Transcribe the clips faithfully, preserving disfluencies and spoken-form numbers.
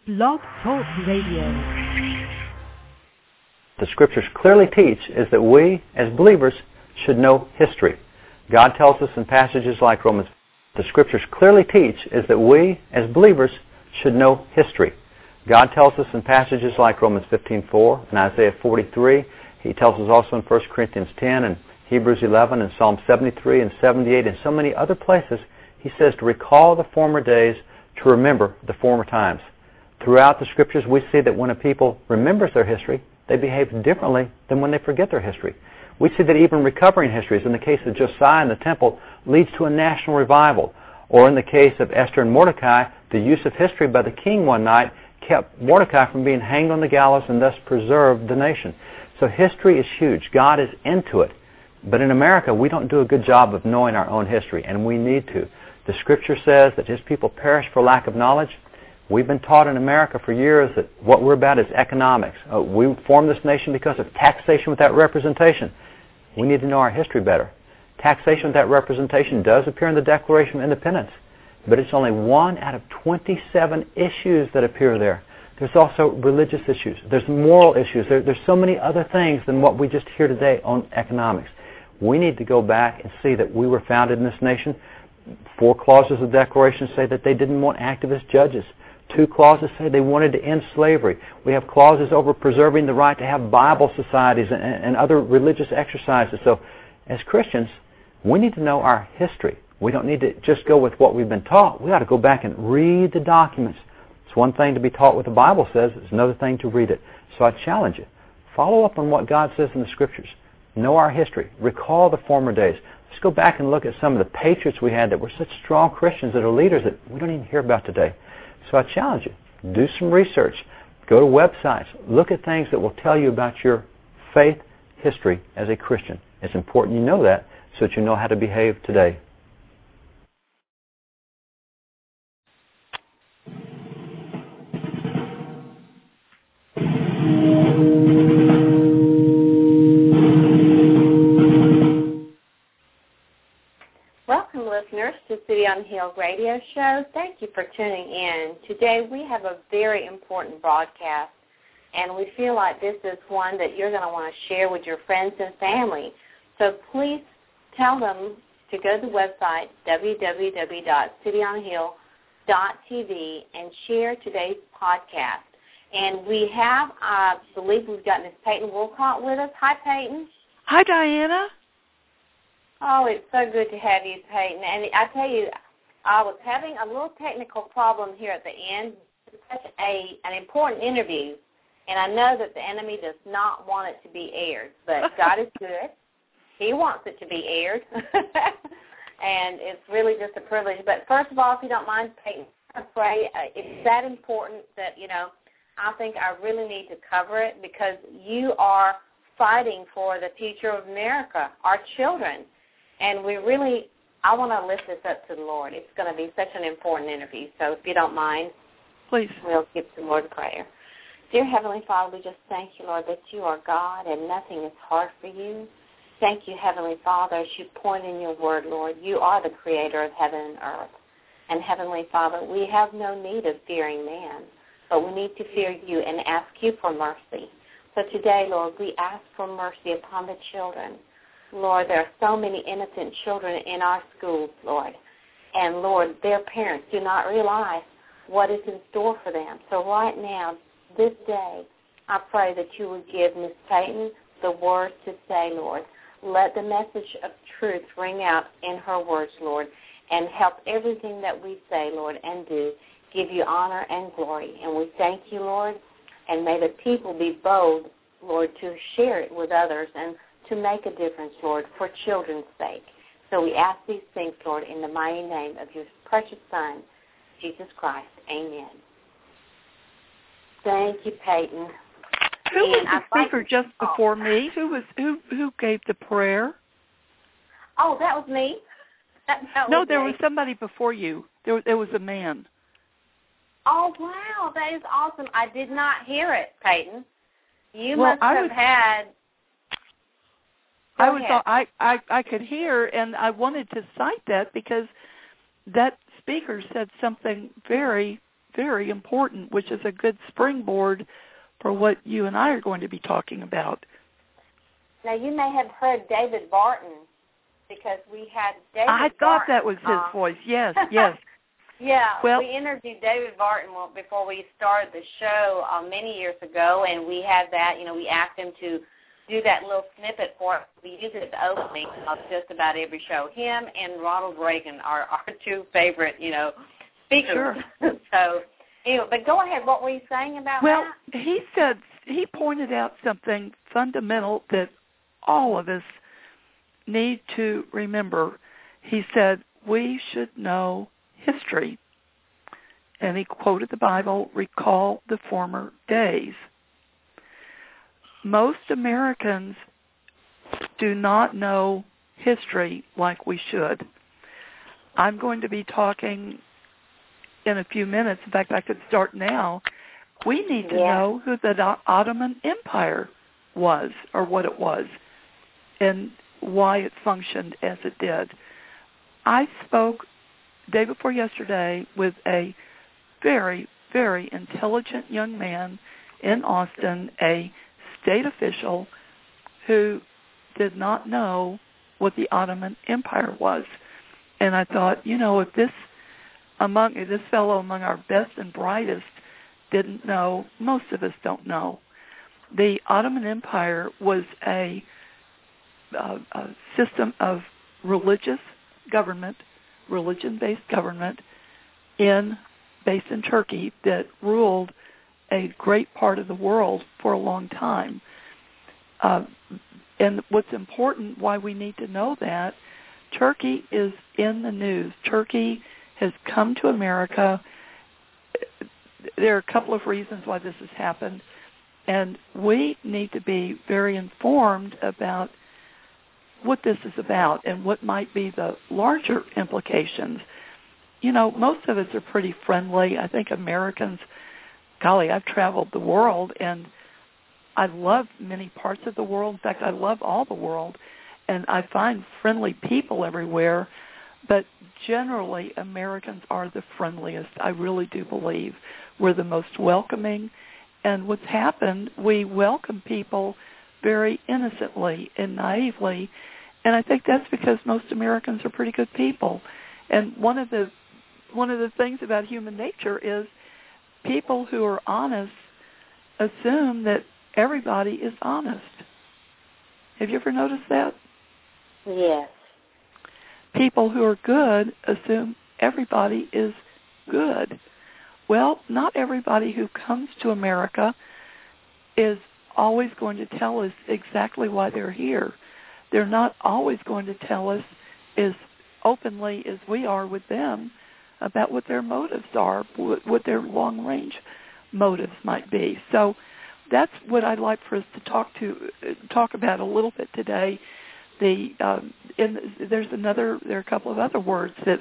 Blog Talk Radio. The Scriptures clearly teach is that we, as believers, should know history. God tells us in passages like Romans, the Scriptures clearly teach is that we, as believers, should know history. God tells us in passages like Romans fifteen four and Isaiah forty-three. He tells us also in First Corinthians ten and Hebrews eleven and Psalm seventy-three and seventy-eight and so many other places. He says to recall the former days, to remember the former times. Throughout the Scriptures, we see that when a people remembers their history, they behave differently than when they forget their history. We see that even recovering histories, in the case of Josiah and the temple, leads to a national revival. Or in the case of Esther and Mordecai, the use of history by the king one night kept Mordecai from being hanged on the gallows and thus preserved the nation. So history is huge. God is into it. But in America, we don't do a good job of knowing our own history, and we need to. The Scripture says that His people perish for lack of knowledge. We've been taught in America for years that what we're about is economics. Uh, we formed this nation because of taxation without representation. We need to know our history better. Taxation without representation does appear in the Declaration of Independence, but it's only one out of twenty-seven issues that appear there. There's also religious issues. There's moral issues. There, there's so many other things than what we just hear today on economics. We need to go back and see that we were founded in this nation. Four clauses of the Declaration say that they didn't want activist judges. Two clauses say they wanted to end slavery. We have clauses over preserving the right to have Bible societies and, and other religious exercises. So as Christians, we need to know our history. We don't need to just go with what we've been taught. We ought to go back and read the documents. It's one thing to be taught what the Bible says. It's another thing to read it. So I challenge you. Follow up on what God says in the Scriptures. Know our history. Recall the former days. Let's go back and look at some of the patriots we had that were such strong Christians that are leaders that we don't even hear about today. So I challenge you. Do some research. Go to websites. Look at things that will tell you about your faith history as a Christian. It's important you know that so that you know how to behave today. Welcome, listeners, to City on the Hill radio show. Thank you for tuning in. Today we have a very important broadcast, and we feel like this is one that you're going to want to share with your friends and family. So please tell them to go to the website, w w w dot city on the hill dot t v, and share today's podcast. And we have, I believe we've got Miss Peyton Wolcott with us. Hi, Peyton. Hi, Diana. Oh, it's so good to have you, Peyton. And I tell you, I was having a little technical problem here at the end. It's such a, an important interview, and I know that the enemy does not want it to be aired, but God is good. He wants it to be aired, and it's really just a privilege. But first of all, if you don't mind, Peyton, I pray uh, it's that important that, you know, I think I really need to cover it because you are fighting for the future of America, our children. And we really, I want to lift this up to the Lord. It's going to be such an important interview. So if you don't mind, please, we'll give the Lord prayer. Dear Heavenly Father, we just thank you, Lord, that you are God and nothing is hard for you. Thank you, Heavenly Father, as you point in your word, Lord. You are the creator of heaven and earth. And Heavenly Father, we have no need of fearing man, but we need to fear you and ask you for mercy. So today, Lord, we ask for mercy upon the children. Lord, there are so many innocent children in our schools, Lord. And, Lord, their parents do not realize what is in store for them. So right now, this day, I pray that you would give Miss Peyton the words to say, Lord. Let the message of truth ring out in her words, Lord, and help everything that we say, Lord, and do give you honor and glory. And we thank you, Lord, and may the people be bold, Lord, to share it with others and to make a difference, Lord, for children's sake. So we ask these things, Lord, in the mighty name of your precious Son, Jesus Christ. Amen. Thank you, Peyton. Who was and the I'd speaker like, just before oh. me? Who was who? Who gave the prayer? Oh, that was me. That, that no, was there me. was somebody before you. There, there was a man. Oh, wow, that is awesome. I did not hear it, Peyton. You well, must I have was, had... Go I was. ahead. I, I I could hear, and I wanted to cite that because that speaker said something very very important, which is a good springboard for what you and I are going to be talking about. Now, you may have heard David Barton, because we had David I thought Barton, that was his uh, voice. Yes, yes. Yeah, well, we interviewed David Barton before we started the show uh, many years ago, and we had that, you know, we asked him to do that little snippet for us. We use it at the opening of just about every show. Him and Ronald Reagan are our two favorite, you know, speakers. Sure. So, anyway, but go ahead. What were you saying about well, that? Well, he said, he pointed out something fundamental that all of us need to remember. He said, we should know history. And he quoted the Bible, recall the former days. Most Americans do not know history like we should. I'm going to be talking in a few minutes. In fact, I could start now. We need to yeah. know who the Ottoman Empire was, or what it was, and why it functioned as it did. I spoke day before yesterday with a very, very intelligent young man in Austin, a state official who did not know what the Ottoman Empire was. And I thought, you know, if this among this fellow among our best and brightest didn't know, most of us don't know. The Ottoman Empire was a, a, a system of religious government, religion-based government in based in Turkey that ruled a great part of the world for a long time. Uh, and what's important, why we need to know that, Turkey is in the news. Turkey has come to America. There are a couple of reasons why this has happened, and we need to be very informed about what this is about and what might be the larger implications. You know, most of us are pretty friendly. I think Americans, golly, I've traveled the world, and I love many parts of the world. In fact, I love all the world, and I find friendly people everywhere. But generally, Americans are the friendliest. I really do believe we're the most welcoming. And what's happened, we welcome people very innocently and naively. And I think that's because most Americans are pretty good people. And one of the one of the things about human nature is people who are honest assume that everybody is honest. Have you ever noticed that? Yes. People who are good assume everybody is good. Well, not everybody who comes to America is always going to tell us exactly why they're here. They're not always going to tell us as openly as we are with them about what their motives are, what their long-range motives might be. So that's what I'd like for us to talk to talk about a little bit today. The um, and there's another there are a couple of other words that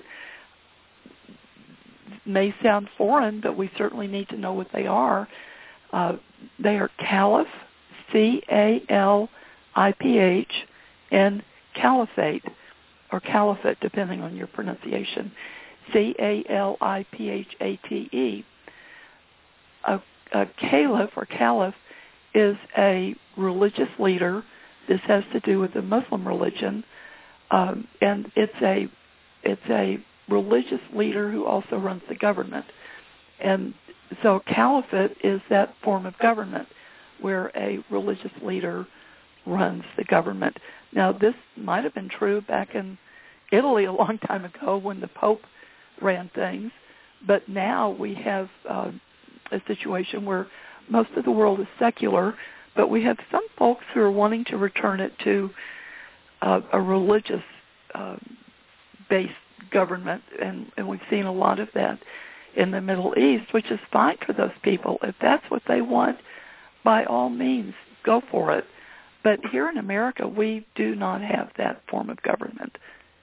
may sound foreign, but we certainly need to know what they are. Uh, they are caliph, C A L I P H, and caliphate, or caliphate, depending on your pronunciation. C A L I P H A T E. A, a caliph or caliph is a religious leader. This has to do with the Muslim religion, um, and it's a it's a religious leader who also runs the government. And so caliphate is that form of government where a religious leader runs the government. Now, this might have been true back in Italy a long time ago when the Pope ran things, but now we have uh, a situation where most of the world is secular, but we have some folks who are wanting to return it to uh, a religious uh, based government, and, and we've seen a lot of that in the Middle East, which is fine for those people. If that's what they want, by all means, go for it. But here in America, we do not have that form of government.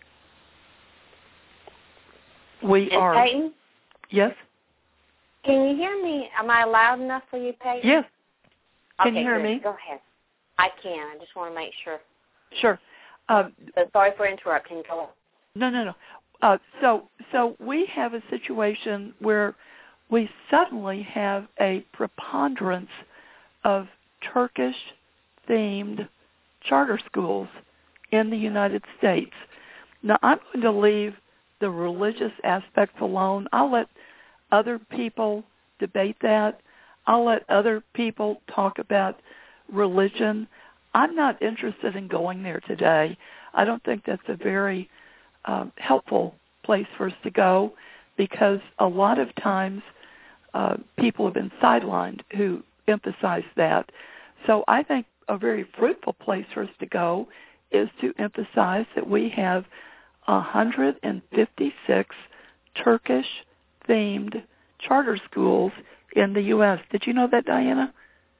We and are... Peyton? Yes? Can you hear me? Am I loud enough for you, Peyton? Yes. Can okay, you hear good. me? Go ahead. I can. I just want to make sure. Sure. Um, so sorry for interrupting. Go on. No, no, no. Uh, so, so we have a situation where we suddenly have a preponderance of Turkish-themed charter schools in the United States. Now, I'm going to leave the religious aspects alone. I'll let other people debate that. I'll let other people talk about religion. I'm not interested in going there today. I don't think that's a very um, helpful place for us to go, because a lot of times uh, people have been sidelined who emphasize that. So I think a very fruitful place for us to go is to emphasize that we have one hundred fifty-six Turkish-themed charter schools in the U S Did you know that, Diana?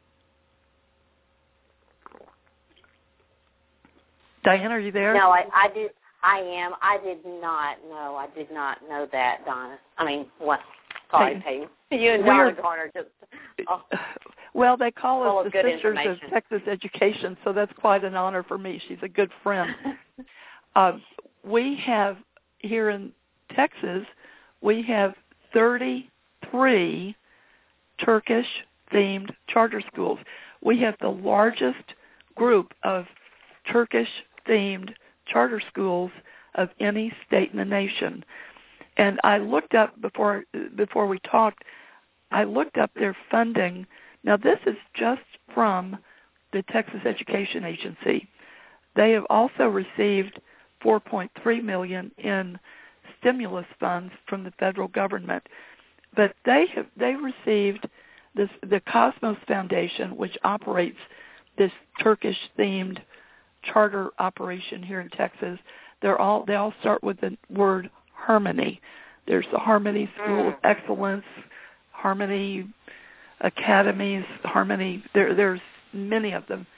Diana, are you there? No, I, I did. I am. I did not know. I did not know that, Donna. I mean, what? Sorry, hey, Peggy. You and Donna Garner just. Oh. Well, they call Full us of the good Sisters of information. Texas Education, so that's quite an honor for me. She's a good friend. uh, we have here in Texas, we have thirty-three Turkish-themed charter schools. We have the largest group of Turkish-themed charter schools of any state in the nation. And I looked up before before we talked, I looked up their funding. Now, this is just from the Texas Education Agency. They have also received four point three million dollars in stimulus funds from the federal government. But they have they received this the Cosmos Foundation, which operates this Turkish-themed charter operation here in Texas. They're all they all start with the word Harmony. There's the Harmony School of Excellence, Harmony Academies, Harmony. There, there's many of them.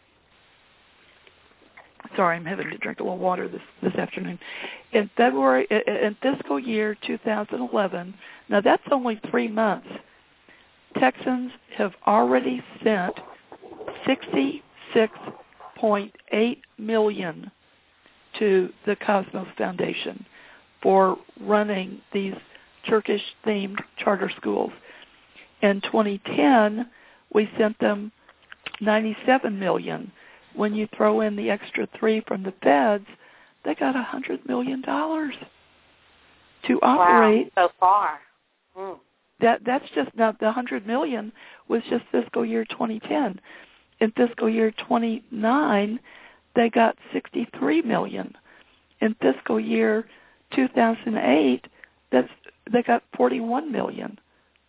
Sorry, I'm having to drink a little water this, this afternoon. In February, in fiscal year two thousand eleven, now that's only three months, Texans have already sent sixty-six point eight million dollars to the Cosmos Foundation for running these Turkish-themed charter schools. In twenty ten, we sent them ninety-seven million dollars. When you throw in the extra three from the feds, they got one hundred million dollars to operate. Wow, so far. Mm. That that's just now the one hundred million dollars was just fiscal year twenty ten. In fiscal year twenty-nine, they got sixty-three million dollars. In fiscal year two thousand eight, that's they got forty-one million dollars.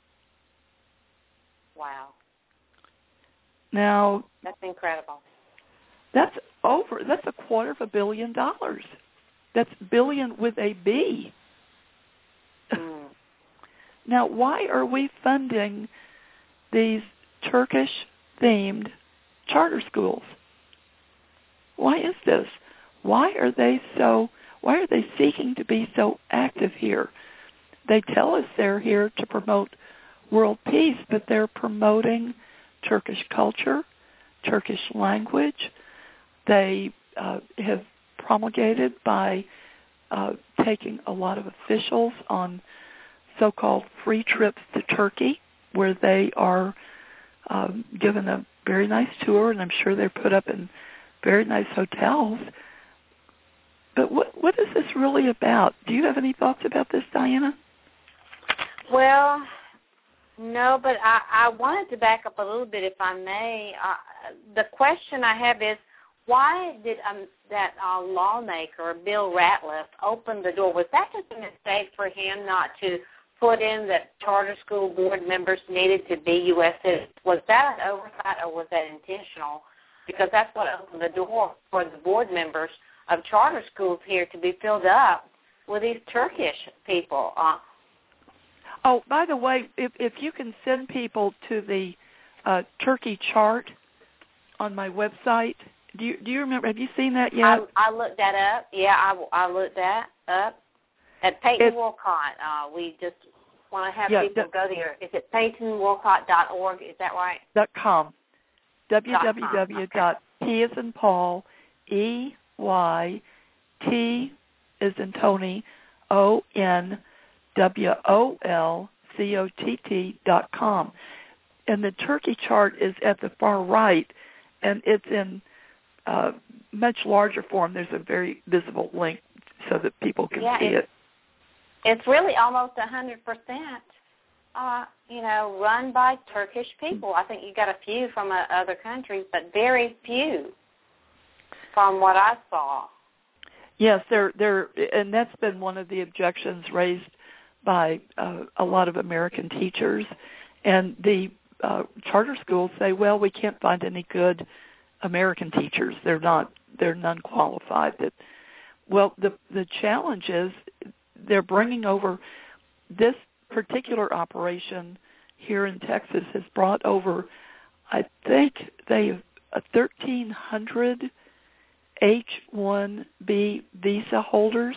Wow. Now that's incredible. That's over. That's a quarter of a billion dollars. That's billion with a B. Mm. Now, why are we funding these Turkish-themed charter schools? Why is this? Why are they so? Why are they seeking to be so active here? They tell us they're here to promote world peace, but they're promoting Turkish culture, Turkish language. They uh, have promulgated by uh, taking a lot of officials on so-called free trips to Turkey, where they are um, given a very nice tour, and I'm sure they're put up in very nice hotels. But what what is this really about? Do you have any thoughts about this, Diana? Well, no, but I, I wanted to back up a little bit, if I may. Uh, the question I have is, why did um, that uh, lawmaker, Bill Ratliff, open the door? Was that just a mistake for him not to put in that charter school board members needed to be U S citizens? Was that an oversight or was that intentional? Because that's what opened the door for the board members of charter schools here to be filled up with these Turkish people. Uh, oh, by the way, if, if you can send people to the uh, Turkey chart on my website. Do you do you remember? Have you seen that yet? I, I looked that up. Yeah, I, I looked that up at Peyton it's, Wolcott. Uh, we just want to have yeah, people d- go there. Is it peyton wolcott dot org? Is that right? Dot com. w w w dot p as in Paul, E Y T as in Tony, O N W O L C O T T dot com. And the Turkey chart is at the far right, and it's in uh, much larger form. There's a very visible link so that people can yeah, see it's, it. It's really almost one hundred percent, uh, you know, run by Turkish people. I think you got a few from uh, other countries, but very few from what I saw. Yes, they're, they're, and that's been one of the objections raised by uh, a lot of American teachers. And the uh, charter schools say, well, we can't find any good American teachers. They're not, they're none qualified. That, well, the the challenge is they're bringing over this particular operation here in Texas has brought over, I think they have thirteen hundred H one B visa holders,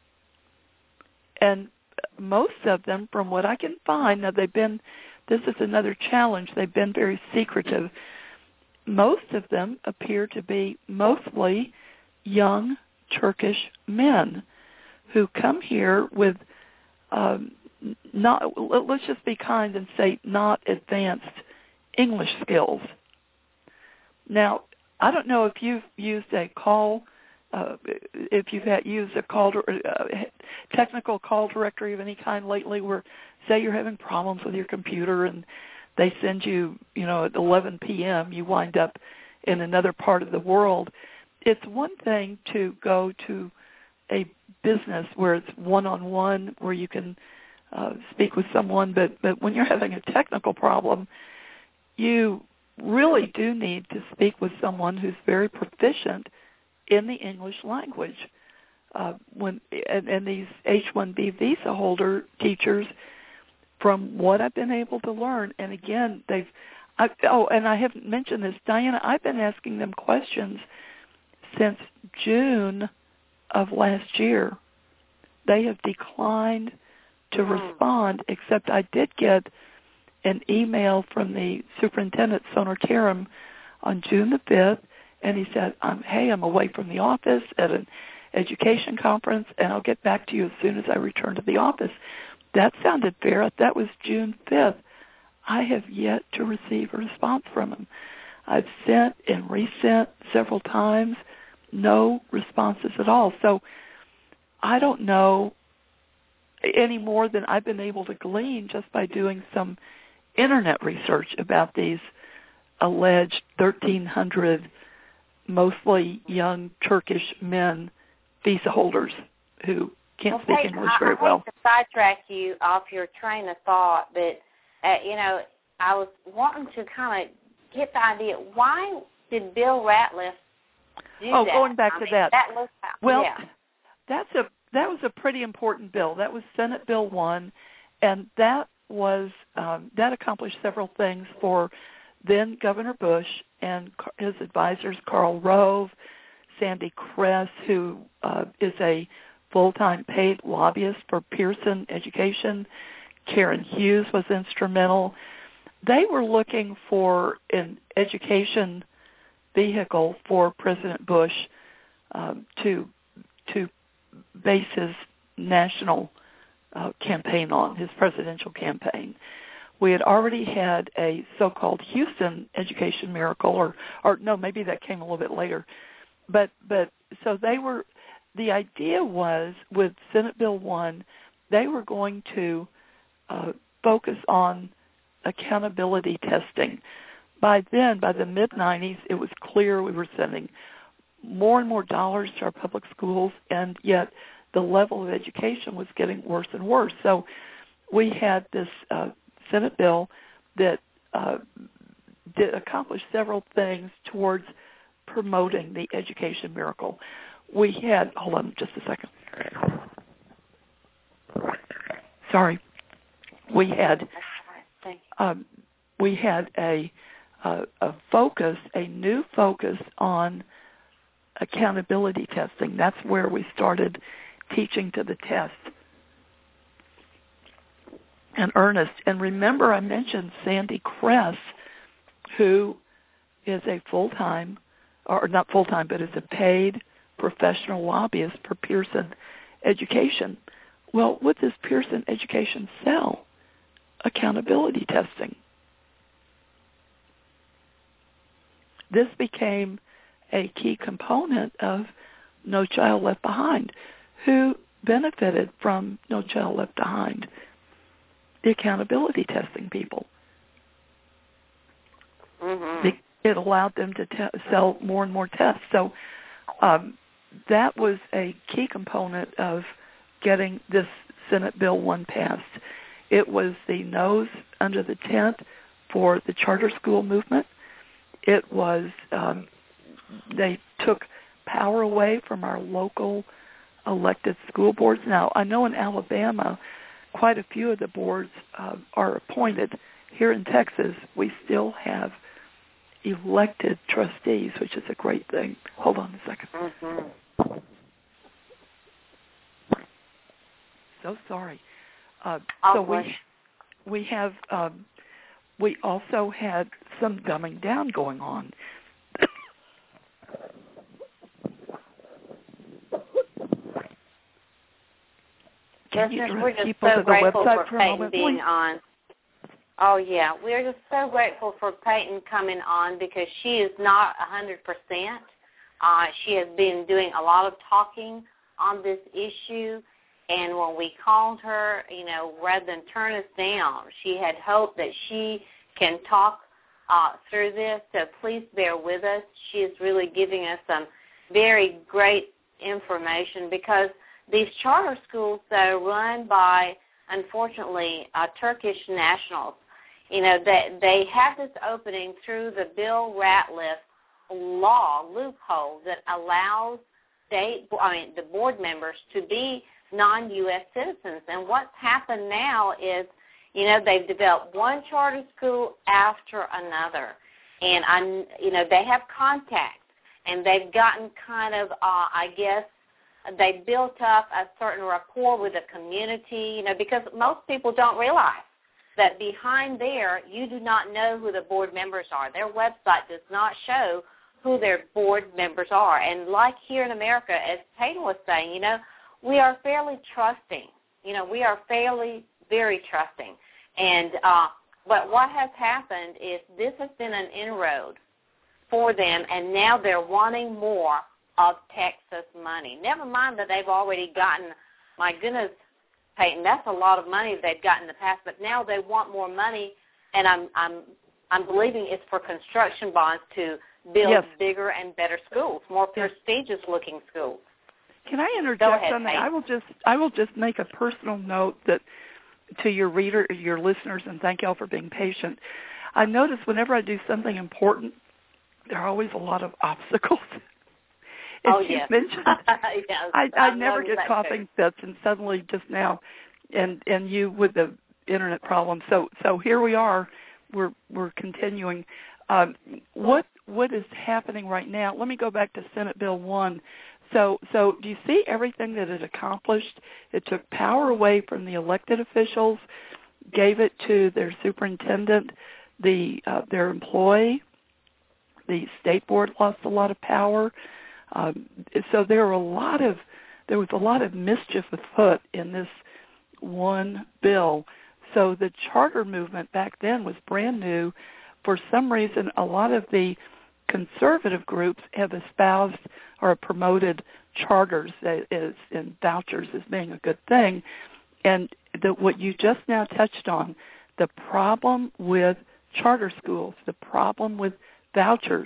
and most of them, from what I can find, now they've been, this is another challenge, they've been very secretive. Most of them appear to be mostly young Turkish men who come here with um, not, let's just be kind and say not advanced English skills. Now, I don't know if you've used a call, uh, if you've had, used a call, uh, technical call directory of any kind lately where, say you're having problems with your computer and they send you, you know, at eleven p.m., you wind up in another part of the world. It's one thing to go to a business where it's one-on-one, where you can uh, speak with someone, but, but when you're having a technical problem, you really do need to speak with someone who's very proficient in the English language. Uh, when and, and these H one B visa holder teachers, from what I've been able to learn, and again, they've, I, oh, and I haven't mentioned this, Diana, I've been asking them questions since June of last year. They have declined to respond, except I did get an email from the superintendent, Sonarterum, on June the fifth, and he said, um, hey, I'm away from the office at an education conference, and I'll get back to you as soon as I return to the office. That sounded fair. That was June fifth. I have yet to receive a response from him. I've sent and resent several times, no responses at all. So I don't know any more than I've been able to glean just by doing some internet research about these alleged thirteen hundred mostly young Turkish men visa holders who can't well, speak Peyton, English I, very I well. hate to sidetrack you off your train of thought, but, uh, you know, I was wanting to kind of get the idea, why did Bill Ratliff do oh, that? going back I to mean, that. that looks, well, yeah. that's a that was a pretty important bill. That was Senate Bill one, and that was um, that accomplished several things for then Governor Bush and his advisors, Karl Rove, Sandy Kress, who uh, is a full-time paid lobbyist for Pearson Education. Karen Hughes was instrumental. They were looking for an education vehicle for President Bush um, to to base his national uh, campaign on, his presidential campaign. We had already had a so-called Houston education miracle, or, or no, maybe that came a little bit later. But but so they were. The idea was with Senate Bill one, they were going to uh, focus on accountability testing. By then, by the mid nineties, it was clear we were sending more and more dollars to our public schools, and yet the level of education was getting worse and worse. So we had this uh, Senate bill that uh, did accomplish several things towards promoting the education miracle. We had, hold on just a second. Sorry. We had, um, we had a, a, a focus, a new focus on accountability testing. That's where we started teaching to the test in earnest. And remember, I mentioned Sandy Kress, who is a full-time, or not full-time, but is a paid professional lobbyist for Pearson Education. Well, what does Pearson Education sell? accountability testing. This became a key component of No Child Left Behind. Who benefited from No Child Left Behind? The accountability testing people. Mm-hmm. It allowed them to te- sell more and more tests. So um, that was a key component of getting this Senate Bill one passed. It was the nose under the tent for the charter school movement. It was, um, they took power away from our local elected school boards. Now, I know in Alabama, quite a few of the boards uh, are appointed. Here in Texas, we still have elected trustees, which is a great thing. Hold on a second. Mm-hmm. So sorry. Uh, Oh, so we we have um, we also had some dumbing down going on. Can you Listeners, we're just people so to the grateful website for for a Peyton moment, being please? on. Oh, yeah. We're just so grateful for Peyton coming on because she is not one hundred percent. Uh, she has been doing a lot of talking on this issue, and when we called her, you know, rather than turn us down, she had hoped that she can talk uh, through this, so please bear with us. She is really giving us some very great information because these charter schools, though, run by, unfortunately, uh, Turkish nationals, you know, they, they have this opening through the Bill Ratliff law loophole that allows state, I mean, the board members to be non-U S citizens. And what's happened now is, you know, they've developed one charter school after another. And, I, you know, they have contacts, and they've gotten kind of, uh, I guess, they built up a certain rapport with the community, you know, because most people don't realize that behind there, you do not know who the board members are. Their website does not show who their board members are. And like here in America, as Peyton was saying, you know, we are fairly trusting. You know, we are fairly, very trusting. And uh, but what has happened is this has been an inroad for them, and now they're wanting more of Texas money. Never mind that they've already gotten, my goodness, Peyton, that's a lot of money they've gotten in the past, but now they want more money, and I'm I'm I'm believing it's for construction bonds to build yes. bigger and better schools, more prestigious looking schools. Can I interject Go ahead, on that? Peyton. I will just I will just make a personal note that to your reader, your listeners, and thank y'all for being patient. I notice whenever I do something important, there are always a lot of obstacles. As oh, you yes. mentioned, yes, I, I I've never get coughing fits, and suddenly just now, and and you with the internet problem. So so here we are. We're we're continuing. Um, what what is happening right now? Let me go back to Senate Bill one. So so do you see everything that it accomplished? It took power away from the elected officials, gave it to their superintendent, the uh, their employee. The state board lost a lot of power. Um, so there were a lot of there was a lot of mischief afoot in this one bill. So the charter movement back then was brand new. For some reason, a lot of the conservative groups have espoused or promoted charters as and vouchers as being a good thing. And the, what you just now touched on, the problem with charter schools, the problem with vouchers.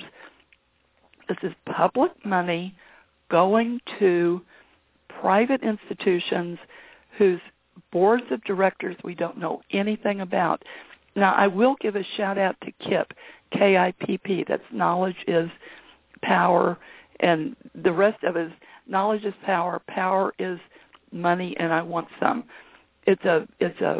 This is public money going to private institutions whose boards of directors we don't know anything about. Now, I will give a shout-out to K I P, K I P P. That's Knowledge is Power, and the rest of it is Knowledge is Power, Power is Money, and I want some. It's a it's a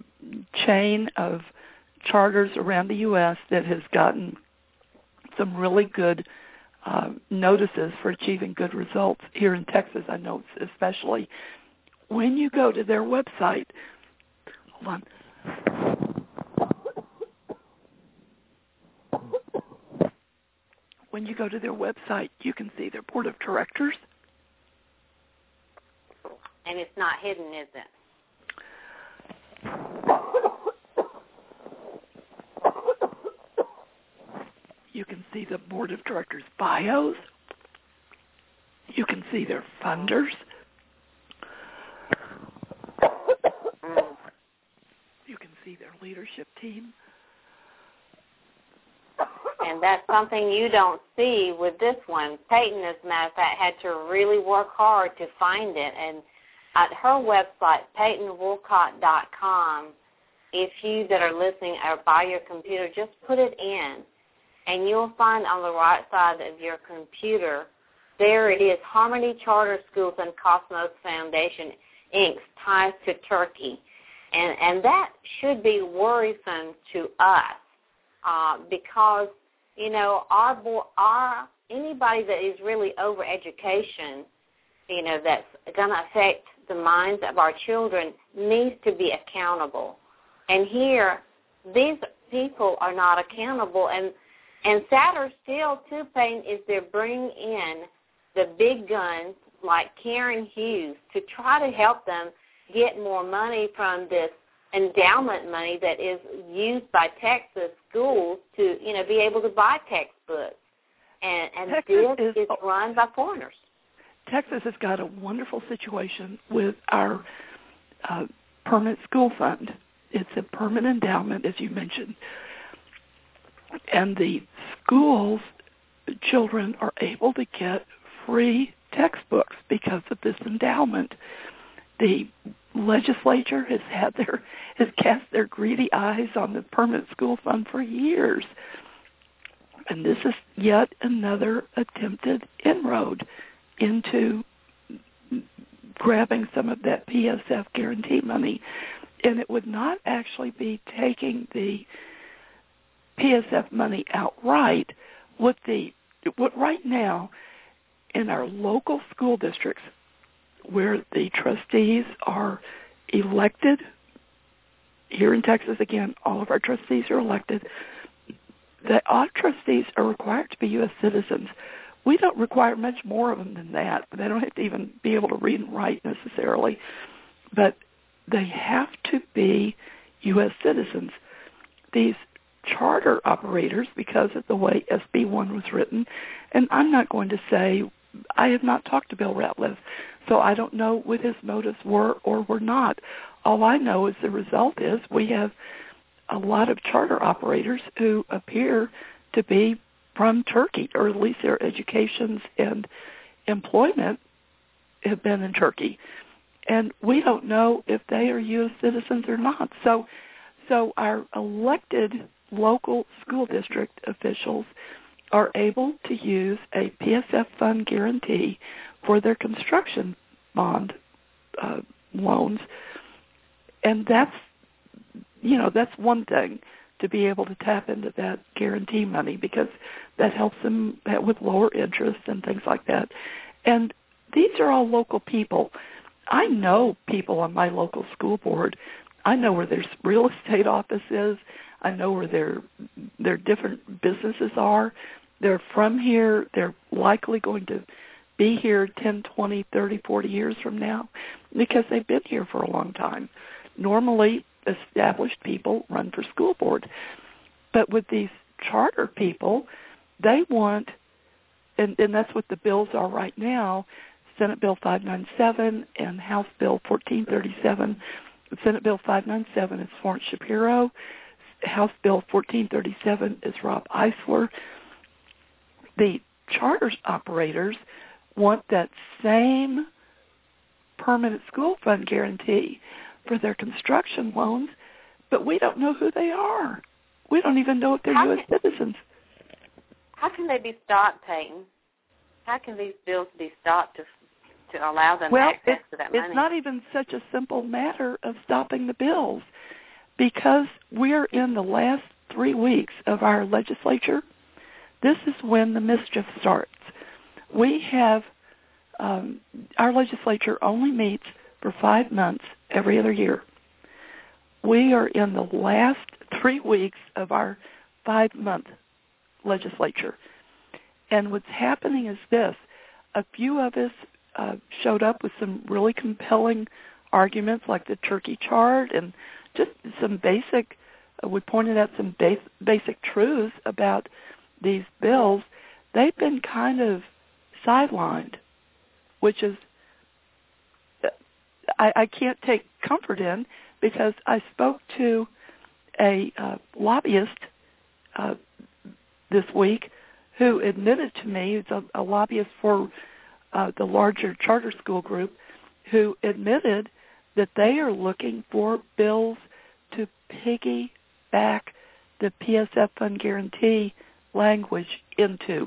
chain of charters around the U S that has gotten some really good uh, notices for achieving good results. Here in Texas, I know especially. When you go to their website, hold on. When you go to their website, you can see their board of directors. And it's not hidden, is it? You can see the board of directors' bios. You can see their funders. You can see their leadership team. And that's something you don't see with this one. Peyton, as a matter of fact, had to really work hard to find it. And at her website, peyton woolcott dot com, if you that are listening are by your computer, just put it in, and you'll find on the right side of your computer, there it is, Harmony Charter Schools and Cosmos Foundation, Incorporated, Ties to Turkey. And, and that should be worrisome to us uh, because, you know, our, our anybody that is really over education, you know, that's going to affect the minds of our children needs to be accountable. And here, these people are not accountable. And, and sadder still, too, Payne, is they're bringing in the big guns like Karen Hughes to try to help them get more money from this endowment money that is used by Texas schools to, you know, be able to buy textbooks. And, and this is, is run by foreigners. Texas has got a wonderful situation with our uh, permanent school fund. It's a permanent endowment, as you mentioned. And the schools, children are able to get free textbooks because of this endowment. The legislature has had their has cast their greedy eyes on the permanent school fund for years. And this is yet another attempted inroad into grabbing some of that P S F guarantee money. And it would not actually be taking the P S F money outright. What the what right now in our local school districts, where the trustees are elected, here in Texas again, all of our trustees are elected. The all trustees are required to be U S citizens. We don't require much more of them than that. They don't have to even be able to read and write necessarily, but they have to be U S citizens. These charter operators, because of the way S B one was written, and I'm not going to say, I have not talked to Bill Ratliff, so I don't know what his motives were or were not. All I know is the result is we have a lot of charter operators who appear to be from Turkey, or at least their educations and employment have been in Turkey. And we don't know if they are U S citizens or not. So so our elected local school district officials are able to use a P S F fund guarantee for their construction bond uh, loans. And that's, you know, that's one thing, to be able to tap into that guarantee money, because that helps them with lower interest and things like that. And these are all local people. I know people on my local school board. I know where their real estate office is. I know where their their different businesses are. They're from here. They're likely going to be here ten, twenty, thirty, forty years from now because they've been here for a long time. Normally, established people run for school board. But with these charter people, they want, and, and that's what the bills are right now, Senate Bill five ninety-seven and House Bill fourteen thirty-seven. Senate Bill five ninety-seven is Florence Shapiro. House Bill fourteen thirty-seven is Rob Eisler. The charter operators want that same permanent school fund guarantee for their construction loans, but we don't know who they are. We don't even know if they're how U S can, citizens. How can they be stopped, Peyton? How can these bills be stopped to to allow them well, access it, to that money? It's not even such a simple matter of stopping the bills, because we're in the last three weeks of our legislature. This is when the mischief starts. We have, um, our legislature only meets for five months every other year. We are in the last three weeks of our five-month legislature. And what's happening is this. A few of us uh, showed up with some really compelling arguments like the Turkey chart and just some basic, uh, we pointed out some base, basic truths about these bills, they've been kind of sidelined, which is I, I can't take comfort in, because I spoke to a uh, lobbyist uh, this week who admitted to me, who's a, a lobbyist for uh, the larger charter school group, who admitted that they are looking for bills to piggyback the P S F fund guarantee language into.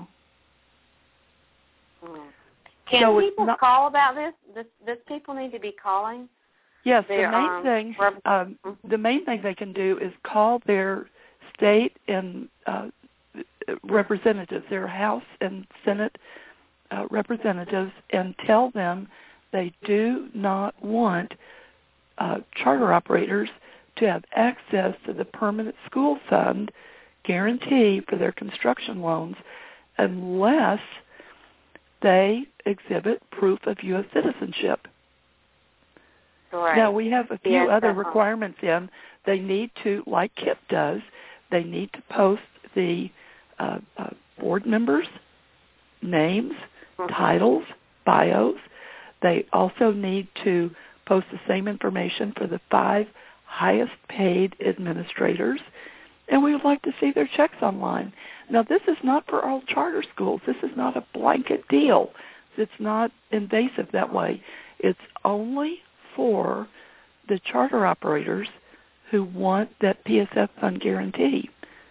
Can so people not, call about this? Does, does people need to be calling? Yes, their, the main um, thing rep- um, the main thing they can do is call their state and uh, representatives, their House and Senate uh, representatives, and tell them they do not want uh, charter operators to have access to the permanent school fund guarantee for their construction loans unless they exhibit proof of U S citizenship. Right. Now, we have a few yes, other uh-huh. requirements in. They need to, like K I P does, they need to post the uh, uh, board members' names, mm-hmm. titles, bios. They also need to post the same information for the five highest paid administrators. And we would like to see their checks online. Now, this is not for all charter schools. This is not a blanket deal. It's not invasive that way. It's only for the charter operators who want that P S F fund guarantee.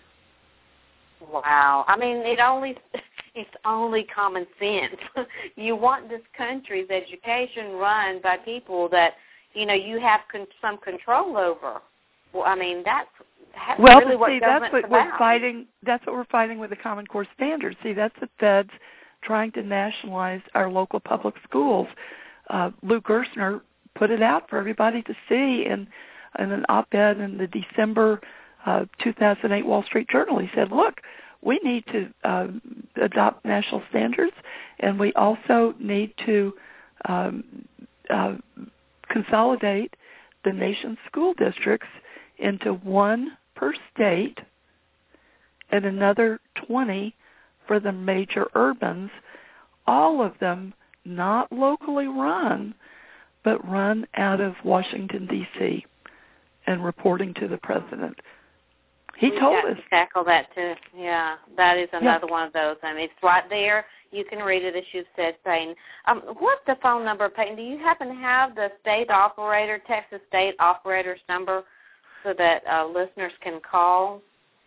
Wow. I mean, it only it's only common sense. You want this country's education run by people that, you know, you have con- some control over. Well, I mean, that's That's well, really what see, that's what about. we're fighting. That's what we're fighting with the Common Core standards. See, that's the feds trying to nationalize our local public schools. Uh, Lou Gerstner put it out for everybody to see in, in an op-ed in the December uh, two thousand eight Wall Street Journal. He said, "Look, we need to uh, adopt national standards, and we also need to um, uh, consolidate the nation's school districts into one per state and another twenty for the major urbans, all of them not locally run, but run out of Washington, D C and reporting to the president." He We've told got us. to tackle that too. Yeah, that is another yeah. one of those. I mean, it's right there. You can read it, as you've said, Peyton. Um, what's the phone number, Peyton? Do you happen to have the state operator, Texas state operator's number, so that uh, listeners can call?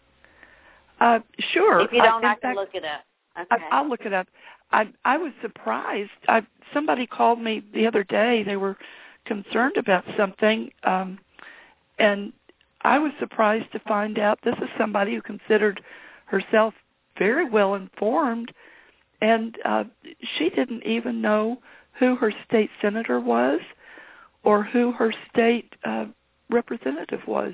Uh, sure. If you don't, I, I can fact, look it up. Okay. I, I'll look it up. I, I was surprised. I, somebody called me the other day. They were concerned about something, um, and I was surprised to find out this is somebody who considered herself very well informed, and uh, she didn't even know who her state senator was or who her state uh, representative was.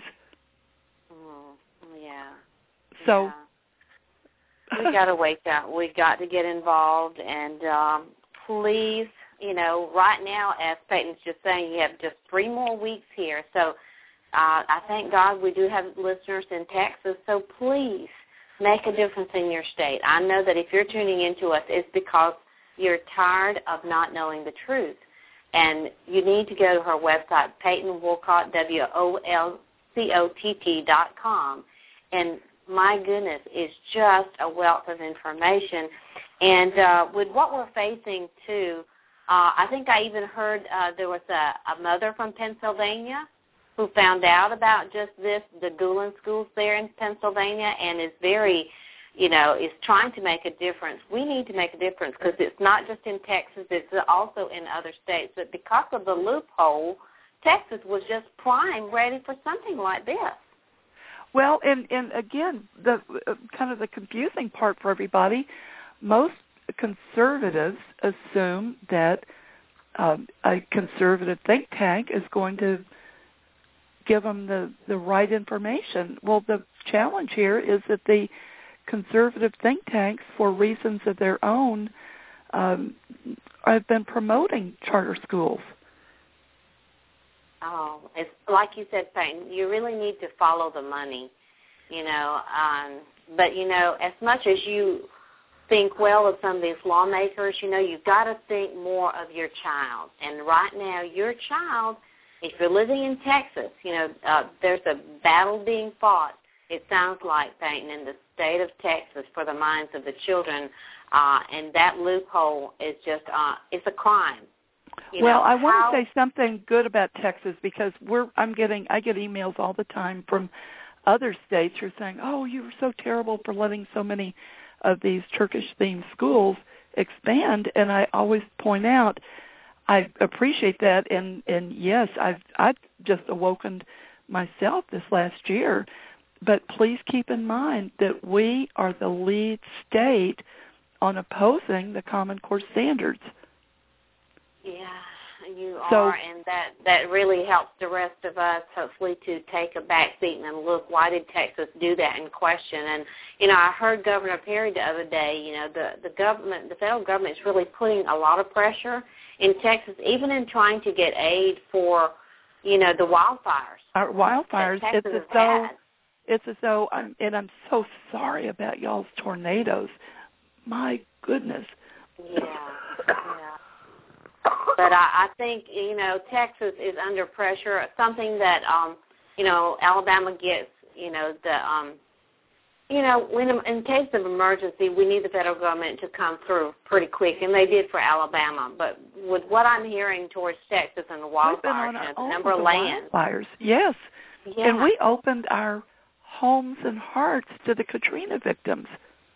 Oh, yeah. So yeah. we got to wake up. We got to get involved, and um, please, you know, right now, as Peyton's just saying, you have just three more weeks here. So uh, I thank God we do have listeners in Texas. So please make a difference in your state. I know that if you're tuning into us, it's because you're tired of not knowing the truth. And you need to go to her website, Peyton Wolcott, W O L C O T T dot com. And my goodness, it's just a wealth of information. And uh, with what we're facing, too, uh, I think I even heard uh, there was a, a mother from Pennsylvania who found out about just this, the Gulen schools there in Pennsylvania, and is very, you know, is trying to make a difference. We need to make a difference because it's not just in Texas, it's also in other states. But because of the loophole, Texas was just prime, ready for something like this. Well, and, and again, the uh, kind of the confusing part for everybody, most conservatives assume that um, a conservative think tank is going to give them the, the right information. Well, the challenge here is that the conservative think tanks, for reasons of their own, um, have been promoting charter schools. Oh, it's like you said, Peyton, you really need to follow the money. You know, um, But, you know, as much as you think well of some of these lawmakers, you know, you've got to think more of your child. And right now, your child, if you're living in Texas, you know, uh, there's a battle being fought, it sounds like, Peyton, in the state of Texas for the minds of the children, uh, and that loophole is just, uh, it's a crime. You well, know, I want how, to say something good about Texas because we're I'm getting I get emails all the time from other states who are saying, "Oh, you were so terrible for letting so many of these Turkish-themed schools expand," and I always point out I appreciate that, and and yes, I've I've just awoken myself this last year, but please keep in mind that we are the lead state on opposing the Common Core standards. Yeah, you so, are, and that, that really helps the rest of us, hopefully, to take a back seat and look, why did Texas do that and question? And, you know, I heard Governor Perry the other day, you know, the, the government, the federal government is really putting a lot of pressure in Texas, even in trying to get aid for, you know, the wildfires. Our wildfires, it's as though, it's as though, I'm, and I'm so sorry about y'all's tornadoes. My goodness. Yeah, yeah. But I, I think, you know, Texas is under pressure, something that, um, you know, Alabama gets, you know, the, um, you know, when in case of emergency, we need the federal government to come through pretty quick, and they did for Alabama. But with what I'm hearing towards Texas and the wildfires, you know, the number of land. Wildfires, yes. Yeah. And we opened our homes and hearts to the Katrina victims.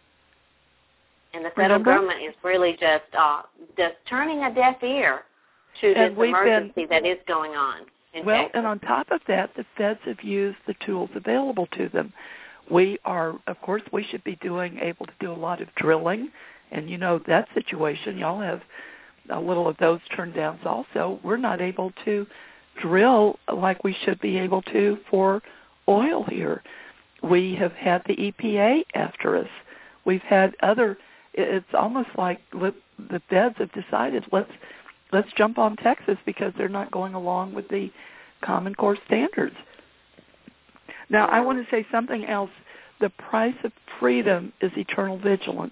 And the federal Remember? government is really just uh, just turning a deaf ear to and this we've emergency been, that is going on in Well, Texas. and on top of that, the feds have used the tools available to them. We are, of course, we should be doing able to do a lot of drilling, and you know that situation. Y'all have a little of those turn downs also. We're not able to drill like we should be able to for oil here. We have had the E P A after us. We've had other. It's almost like the feds have decided let's let's jump on Texas because they're not going along with the Common Core standards. Now, I want to say something else. The price of freedom is eternal vigilance.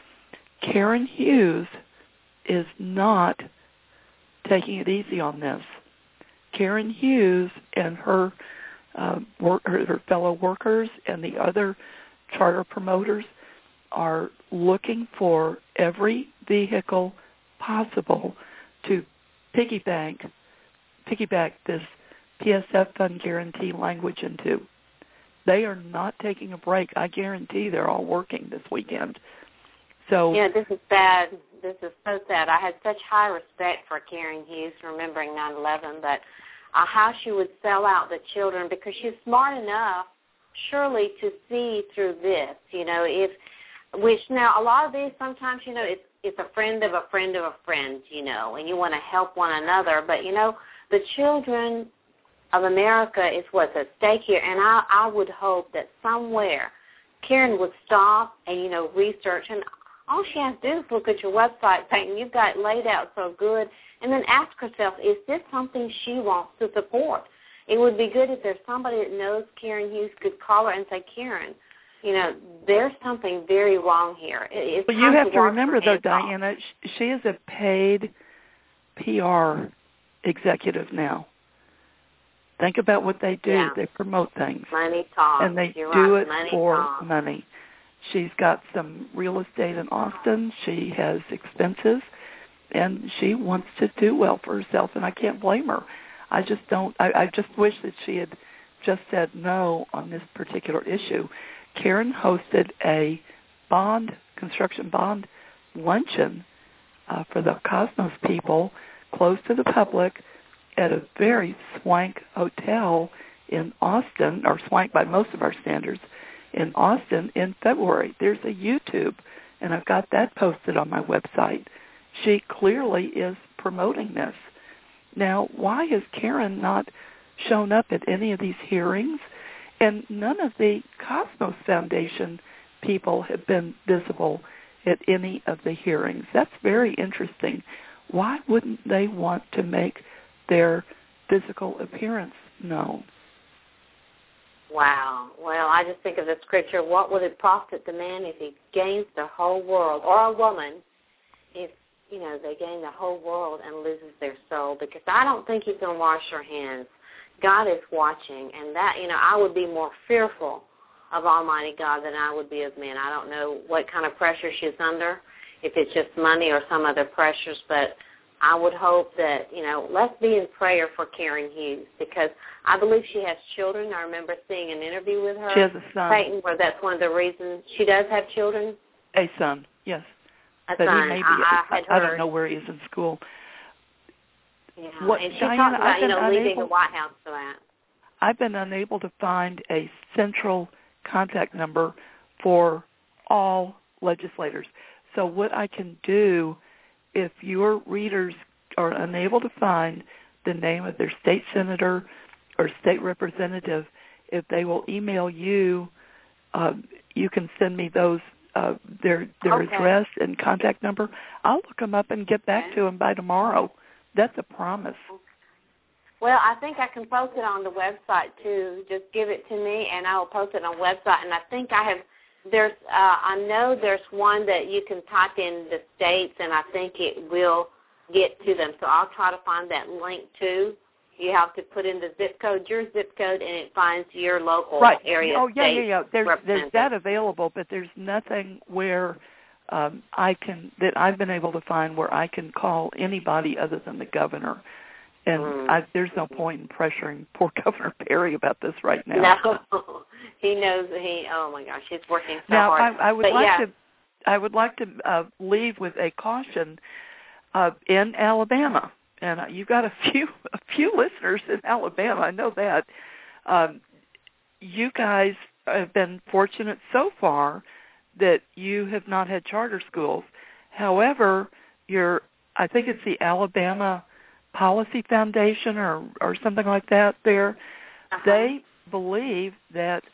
Karen Hughes is not taking it easy on this. Karen Hughes and her, uh, work, her, her fellow workers and the other charter promoters are looking for every vehicle possible to piggyback, piggyback this P S F fund guarantee language into. They are not taking a break. I guarantee they're all working this weekend. So yeah, this is bad. This is so sad. I had such high respect for Karen Hughes, remembering nine eleven, but uh, how she would sell out the children because she's smart enough, surely, to see through this. You know, if which now a lot of these sometimes, you know, it's it's a friend of a friend of a friend, you know, and you want to help one another. But, you know, the children of America is what's at stake here. And I, I would hope that somewhere Karen would stop and, you know, research. And all she has to do is look at your website, Peyton. You've got it laid out so good. And then ask herself, is this something she wants to support? It would be good if there's somebody that knows Karen Hughes could call her and say, Karen, you know, there's something very wrong here. It's but you have to, to remember, though, Hancock. Diana, she is a paid P R executive now. Think about what they do. Yeah. They promote things. Money talks. And they You're do right. it money for talks. money. She's got some real estate in Austin. She has expenses, and she wants to do well for herself, and I can't blame her. I just don't. I, I just wish that she had just said no on this particular issue. Karen hosted a bond, construction bond luncheon uh, for the Cosmos people, closed to the public, at a very swank hotel in Austin, or swank by most of our standards, in Austin in February. There's a YouTube, and I've got that posted on my website. She clearly is promoting this. Now, why has Karen not shown up at any of these hearings? And none of the Cosmos Foundation people have been visible at any of the hearings. That's very interesting. Why wouldn't they want to make their physical appearance known? Wow. Well, I just think of the scripture, what would it profit the man if he gains the whole world, or a woman, if, you know, they gain the whole world and loses their soul? Because I don't think you can wash your hands. God is watching, and that, you know, I would be more fearful of Almighty God than I would be of men. I don't know what kind of pressure she's under, if it's just money or some other pressures, but I would hope that, you know, let's be in prayer for Karen Hughes, because I believe she has children. I remember seeing an interview with her. She has a son. Peyton, where that's one of the reasons. She does have children? A son, yes. A but son. He may be, I, I, had I heard. don't know where he is in school. Yeah, What, and she Diana, talked about, I've you been know, leaving unable, the White House for that. I've been unable to find a central contact number for all legislators. So what I can do, if your readers are unable to find the name of their state senator or state representative, if they will email you, uh, you can send me those uh, their their Okay. address and contact number. I'll look them up and get back Okay. to them by tomorrow. That's a promise. Well, I think I can post it on the website too. Just give it to me, and I will post it on the website. And I think I have. There's. Uh, I know there's one that you can type in the states, and I think it will get to them. So I'll try to find that link too. You have to put in the zip code, your zip code, and it finds your local right. area. Oh yeah, yeah, yeah. There's there's representative. that available, but there's nothing where um, I can that I've been able to find where I can call anybody other than the governor. And Mm. I, there's no point in pressuring poor Governor Perry about this right now. No, he knows. He. Oh my gosh, he's working so now, hard. I, I would but like yeah. to. I would like to uh, leave with a caution uh, in Alabama, and uh, you've got a few a few listeners in Alabama. I know that. Um, you guys have been fortunate so far that you have not had charter schools. However, you're. I think it's the Alabama Policy Foundation or, or something like that there, Uh-huh. they believe that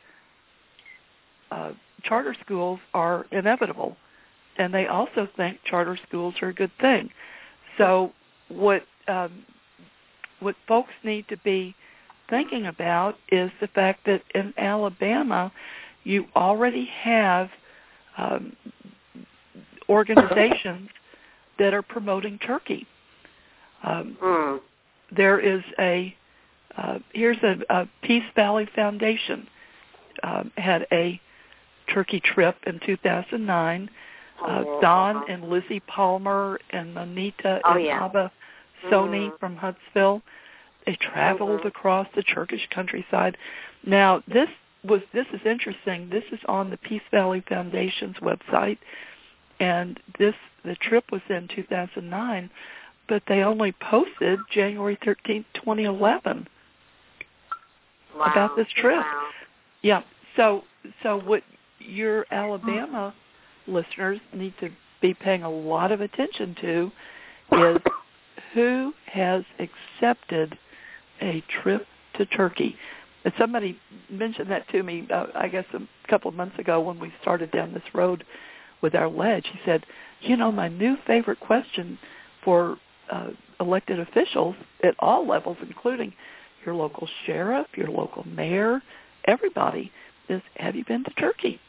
uh, charter schools are inevitable, and they also think charter schools are a good thing. So what um, what folks need to be thinking about is the fact that in Alabama you already have um, organizations that are promoting turkey. Um, Mm. there is a, uh, here's a, a Peace Valley Foundation um, had a turkey trip in two thousand nine. Uh, Oh, Don uh-huh. and Lizzie Palmer and Anita Oh, and yeah. Abba Sony Mhm. from Huntsville, they traveled Mhm. across the Turkish countryside. Now, this was this is interesting. This is on the Peace Valley Foundation's website, and this the trip was in two thousand nine. But they only posted January thirteenth, twenty eleven Wow. about this trip. Wow. Yeah. So so what your Alabama listeners need to be paying a lot of attention to is who has accepted a trip to Turkey. And somebody mentioned that to me, uh, I guess, a couple of months ago when we started down this road with our ledge. He said, you know, my new favorite question for Uh, elected officials at all levels, including your local sheriff, your local mayor, everybody, is have you been to Turkey?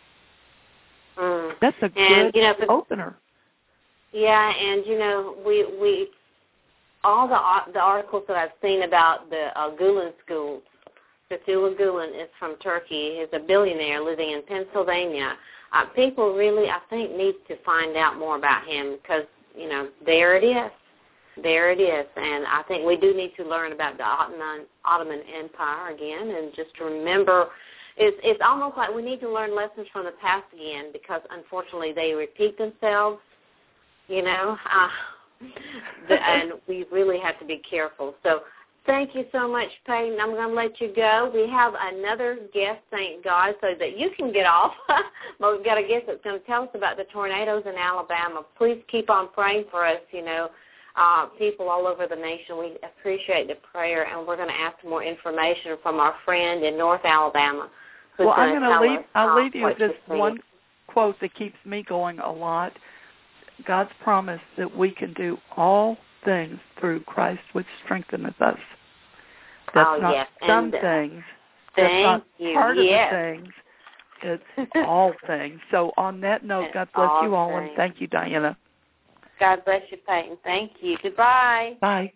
Mm. That's a And, good you know, for, opener. Yeah, and you know, we we all the the articles that I've seen about the uh, Gulen schools. Fethullah Gulen is from Turkey. He's a billionaire living in Pennsylvania. Uh, people really, I think, need to find out more about him because, you know, there it is. There it is, and I think we do need to learn about the Ottoman, Ottoman Empire again, and just to remember, it's, it's almost like we need to learn lessons from the past again because, unfortunately, they repeat themselves, you know, uh, the, and we really have to be careful. So thank you so much, Peyton. I'm going to let you go. We have another guest, thank God, so that you can get off. But we've got a guest that's going to tell us about the tornadoes in Alabama. Please keep on praying for us, you know. Uh, people all over the nation, we appreciate the prayer, and we're going to ask more information from our friend in North Alabama. Who's Well, I'm going going to leave. us, I'll uh, leave you what with this you see. one quote that keeps me going a lot. God's promise that we can do all things through Christ, which strengtheneth us. That's oh, not yes. some and, uh, things. Thank That's not you. part yes. of the things. It's all things. So on that note, It's God bless all you all, things. and thank you, Diana. God bless you, Peyton. Thank you. Goodbye. Bye.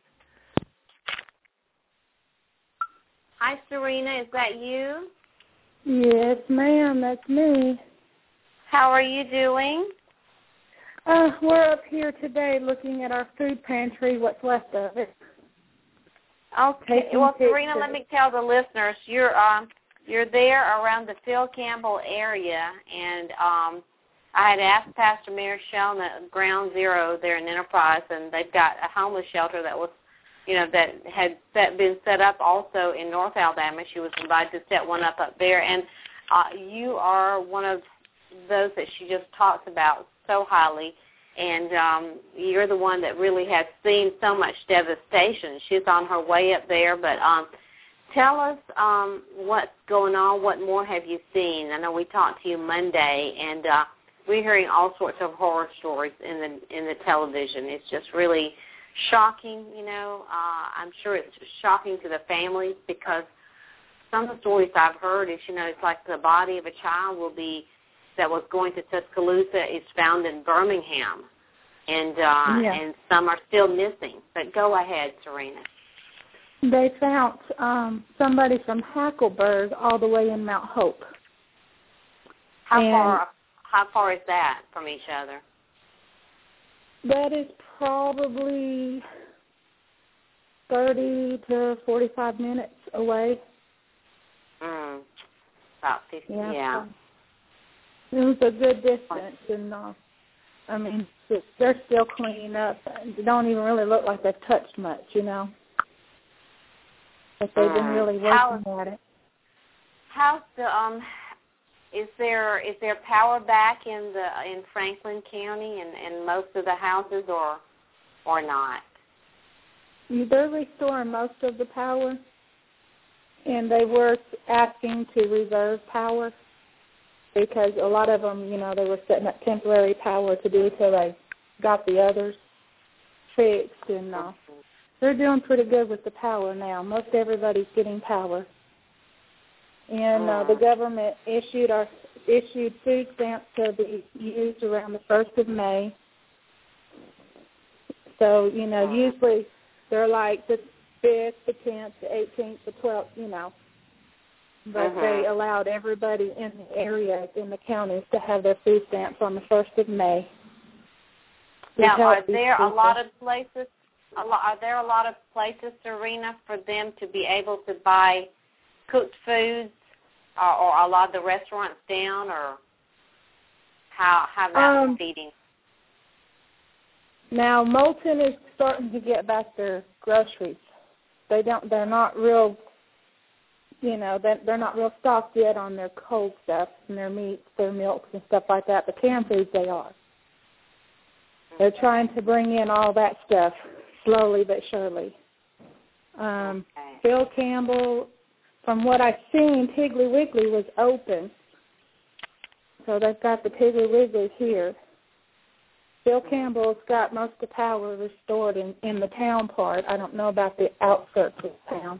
Hi, Serena. Is that you? Yes, ma'am. That's me. How are you doing? Uh, we're up here today looking at our food pantry, what's left of it. Okay. Taking Well, pictures. Serena, let me tell the listeners you're um you're there around the Phil Campbell area, and um I had asked Pastor Mary Shelley at Ground Zero there in Enterprise, and they've got a homeless shelter that was, you know, that had set, been set up also in North Alabama. She was invited to set one up up there, and uh, you are one of those that she just talks about so highly, and um, you're the one that really has seen so much devastation. She's on her way up there, but um, tell us um, what's going on. What more have you seen? I know we talked to you Monday, and uh, we're hearing all sorts of horror stories in the in the television. It's just really shocking, you know. Uh, I'm sure it's shocking to the families, because some of the stories I've heard is, you know, it's like the body of a child will be that was going to Tuscaloosa is found in Birmingham, and uh, Yeah. and some are still missing. But go ahead, Serena. They found um, somebody from Hackleburg all the way in Mount Hope. How And far how far is that from each other? that is probably thirty to forty-five minutes away. Mm, about fifty. Yeah. Yeah. It was a good distance, and uh, I mean, they're still cleaning up. They don't even really look like they've touched much, you know. But they've been Mm. really How- working at it. How's the um? Is there is there power back in the in Franklin County and, and most of the houses, or or not? They're restoring most of the power, and they were asking to reserve power, because a lot of them, you know, they were setting up temporary power to do till they got the others fixed, and uh, they're doing pretty good with the power now. Most everybody's getting power. And uh, the government issued our issued food stamps to be used around the first of May. So, you know, usually they're like the fifth, the tenth, the eighteenth, the twelfth, you know. But Mhm. they allowed everybody in the area, in the counties, to have their food stamps on the first of May. to Now, help are these there a people. lot of places? A lot, are there a lot of places, Serena, for them to be able to buy cooked foods, or, or a lot of the restaurants down, or how how that's Um, feeding? Now, Moulton is starting to get back their groceries. They don't. They're not real. You know, they're, they're not real stocked yet on their cold stuff and their meats, their milks, and stuff like that. But canned foods, they are. They're trying to bring in all that stuff slowly but surely. Um, Okay. Phil Campbell, from what I've seen, Piggly Wiggly was open. So they've got the Piggly Wigglies here. Phil Campbell's got most of the power restored in, in the town part. I don't know about the outskirts of town.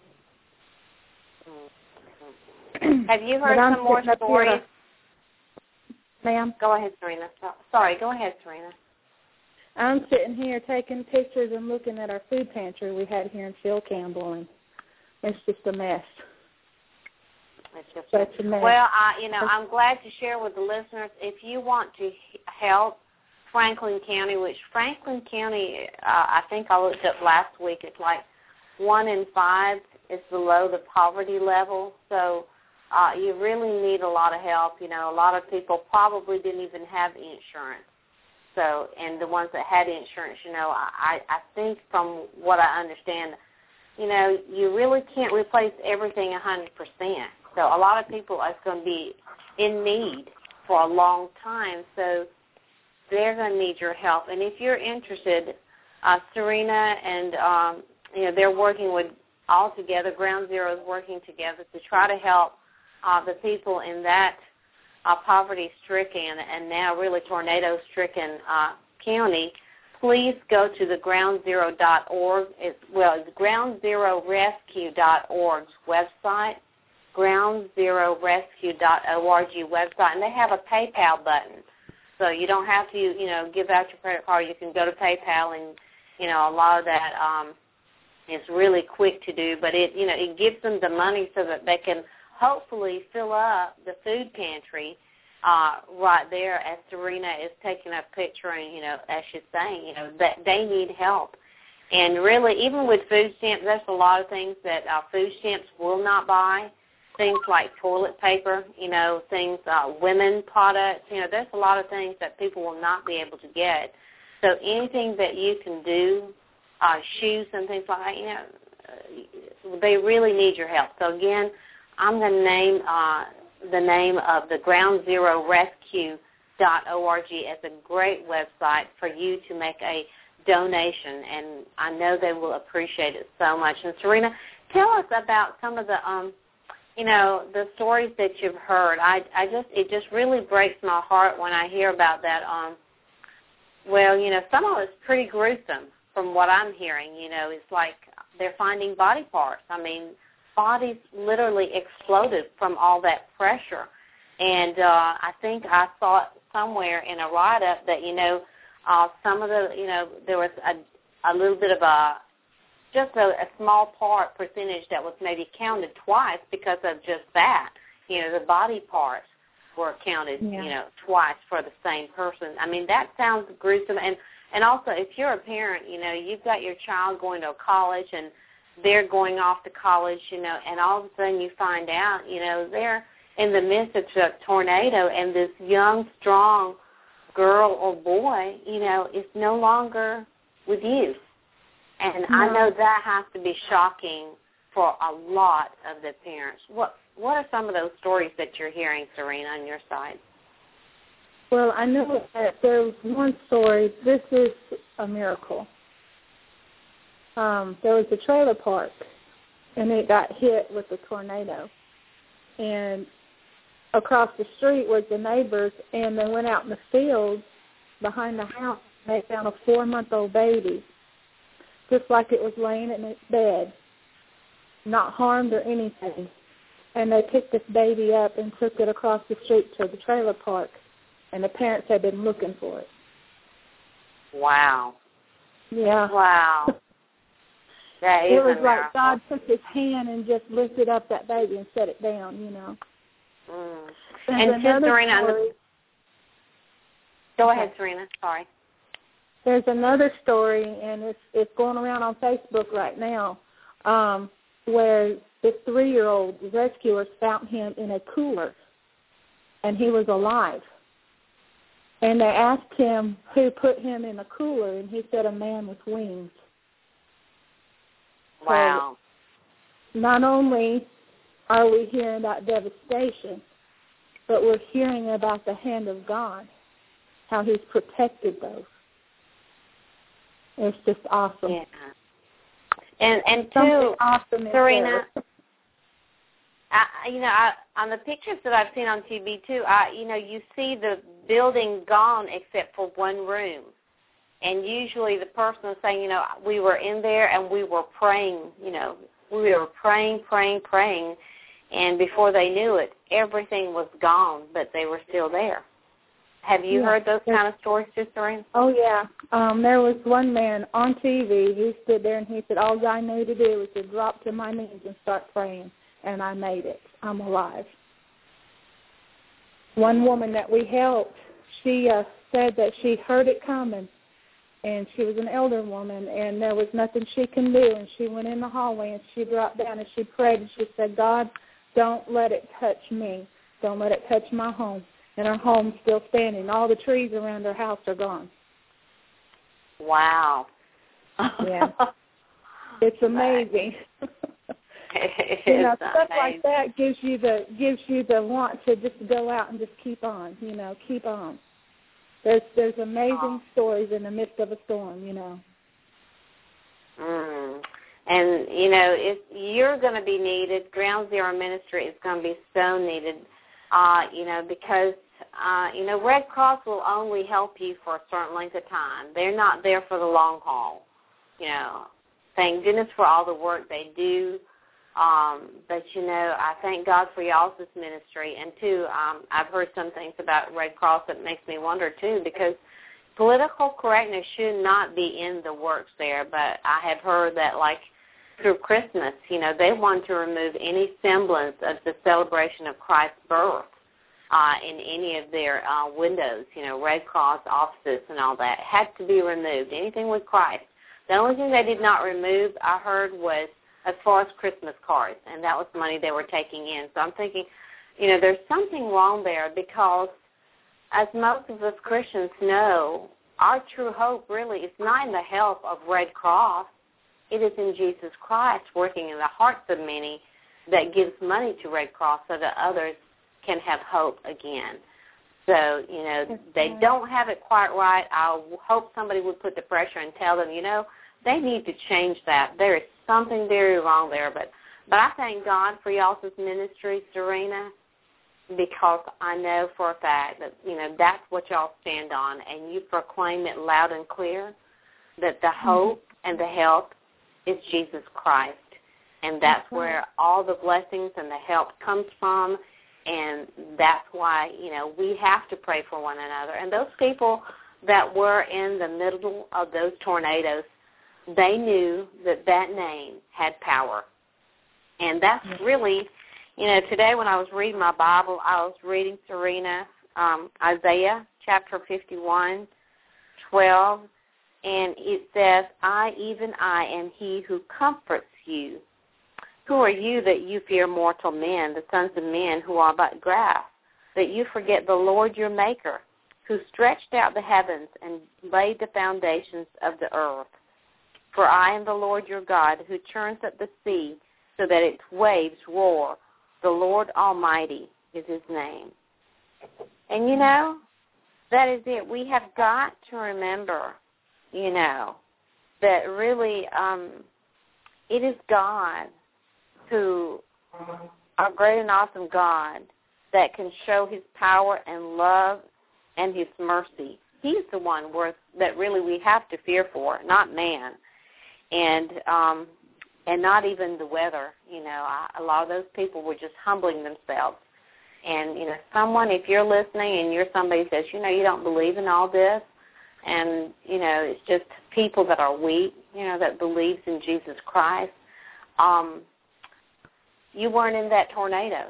Have you heard But I'm some more sitting up here- stories? Ma'am? Go ahead, Serena. So- Sorry, go ahead, Serena. I'm sitting here taking pictures and looking at our food pantry we had here in Phil Campbell, and it's just a mess. It's just Such a mess. Well, I, you know, I'm glad to share with the listeners. If you want to h- help Franklin County, which Franklin County, uh, I think I looked up last week, it's like one in five is below the poverty level. So uh, you really need a lot of help. You know, a lot of people probably didn't even have insurance. So, and the ones that had insurance, you know, I, I think from what I understand, you know, you really can't replace everything one hundred percent. So a lot of people are going to be in need for a long time. So they're going to need your help. And if you're interested, uh, Serena and, um, you know, they're working with all together, Ground Zero is working together to try to help uh, the people in that uh, poverty-stricken and now really tornado-stricken uh, county. Please go to the ground zero dot org. It's, well, it's ground zero rescue dot org's website, ground zero rescue dot org website, and they have a PayPal button. So you don't have to, you know, give out your credit card. You can go to PayPal, and, you know, a lot of that um, is really quick to do. But, it, you know, it gives them the money so that they can hopefully fill up the food pantry uh, right there as Serena is taking a picture and, you know, as she's saying, you know, that they need help. And really, even with food stamps, there's a lot of things that uh, food stamps will not buy, things like toilet paper, you know, things, uh, women products, you know, there's a lot of things that people will not be able to get. So anything that you can do, uh, shoes and things like that, you know, uh, they really need your help. So, again, I'm going to name uh, the name of the ground zero rescue dot org as a great website for you to make a donation, and I know they will appreciate it so much. And Serena, tell us about some of the, um, you know, the stories that you've heard. I, I just, it just really breaks my heart when I hear about that. Um, well, you know, some of it's pretty gruesome from what I'm hearing. You know, it's like they're finding body parts. I mean, bodies literally exploded from all that pressure. And uh, I think I saw it somewhere in a write-up that, you know, Uh, some of the, you know, there was a, a little bit of a, just a, a small part percentage that was maybe counted twice because of just that. You know, the body parts were counted, yeah. you know, twice for the same person. I mean, that sounds gruesome. And, and also, if you're a parent, you know, you've got your child going to college and they're going off to college, you know, and all of a sudden you find out, you know, they're in the midst of a tornado and this young, strong girl or boy, you know, is no longer with you. And no. I know that has to be shocking for a lot of the parents. What what are some of those stories that you're hearing, Serena, on your side? Well, I know that there's one story. This is a miracle. Um, there was a trailer park, and it got hit with a tornado. And across the street was the neighbors, and they went out in the field behind the house, and they found a four-month-old baby, just like it was laying in its bed, not harmed or anything. And they picked this baby up and took it across the street to the trailer park, and the parents had been looking for it. Wow. Yeah. Wow. That is it was a like miracle. God took his hand and just lifted up that baby and set it down, you know. Mm. And, and just, Serena, story, go ahead, Serena. Sorry. There's another story, and it's it's going around on Facebook right now, um, where this three-year-old rescuers found him in a cooler, and he was alive. And they asked him who put him in the cooler, and he said a man with wings. Wow. So not only are we hearing about devastation, but we're hearing about the hand of God, how he's protected those. It's just awesome. Yeah. And and Something too, awesome Serena, I, you know, I, on the pictures that I've seen on T V too, I, you know, you see the building gone except for one room. And usually the person is saying, you know, we were in there and we were praying, you know, we were praying, praying, praying. And before they knew it, everything was gone, but they were still there. Have you yeah. heard those kind of stories, too, Serena? Oh, yeah. Um, there was one man on T V. He stood there and he said, all I knew to do was to drop to my knees and start praying, and I made it. I'm alive. One woman that we helped, she uh, said that she heard it coming, and she was an elder woman, and there was nothing she can do. And she went in the hallway, and she dropped down, and she prayed, and she said, God, don't let it touch me. Don't let it touch my home. And her home's still standing. All the trees around her house are gone. Wow. Yeah. It's amazing. It you know, is stuff amazing. like that gives you the gives you the want to just go out and just keep on, you know, keep on. There's there's amazing oh. stories in the midst of a storm, you know. Mm. And, you know, if you're going to be needed, Ground Zero Ministry is going to be so needed, uh, you know, because, uh, you know, Red Cross will only help you for a certain length of time. They're not there for the long haul, you know. Thank goodness for all the work they do, Um, but, you know, I thank God for y'all's ministry. And, too, um, I've heard some things about Red Cross that makes me wonder, too, because political correctness should not be in the works there. But I have heard that, like, through Christmas, you know, they want to remove any semblance of the celebration of Christ's birth uh, in any of their uh, windows, you know, Red Cross offices and all that. It had to be removed, anything with Christ. The only thing they did not remove, I heard, was as far as Christmas cards, and that was money they were taking in. So I'm thinking, you know, there's something wrong there because, as most of us Christians know, our true hope really is not in the help of Red Cross. It is in Jesus Christ working in the hearts of many that gives money to Red Cross so that others can have hope again. So, you know, they don't have it quite right. I hope somebody would put the pressure and tell them, you know, they need to change that. There is something very wrong there. But but I thank God for y'all's ministry, Serena, because I know for a fact that, you know, that's what y'all stand on, and you proclaim it loud and clear that the hope mm-hmm. and the help is Jesus Christ. And that's mm-hmm. where all the blessings and the help comes from, and that's why, you know, we have to pray for one another. And those people that were in the middle of those tornadoes, they knew that that name had power. And that's really, you know, today when I was reading my Bible, I was reading, Serena, um, Isaiah chapter fifty-one, twelve, and it says, I, even I, am he who comforts you. Who are you that you fear mortal men, the sons of men who are but grass, that you forget the Lord your Maker, who stretched out the heavens and laid the foundations of the earth? For I am the Lord your God, who churns up the sea so that its waves roar. The Lord Almighty is his name. And, you know, that is it. We have got to remember, you know, that really um, it is God who, our great and awesome God, that can show his power and love and his mercy. He's the one worth that really we have to fear for, not man. And um, and not even the weather. You know, I, a lot of those people were just humbling themselves. And, you know, someone, if you're listening and you're somebody who says, you know, you don't believe in all this, and, you know, it's just people that are weak, you know, that believes in Jesus Christ, um, you weren't in that tornado.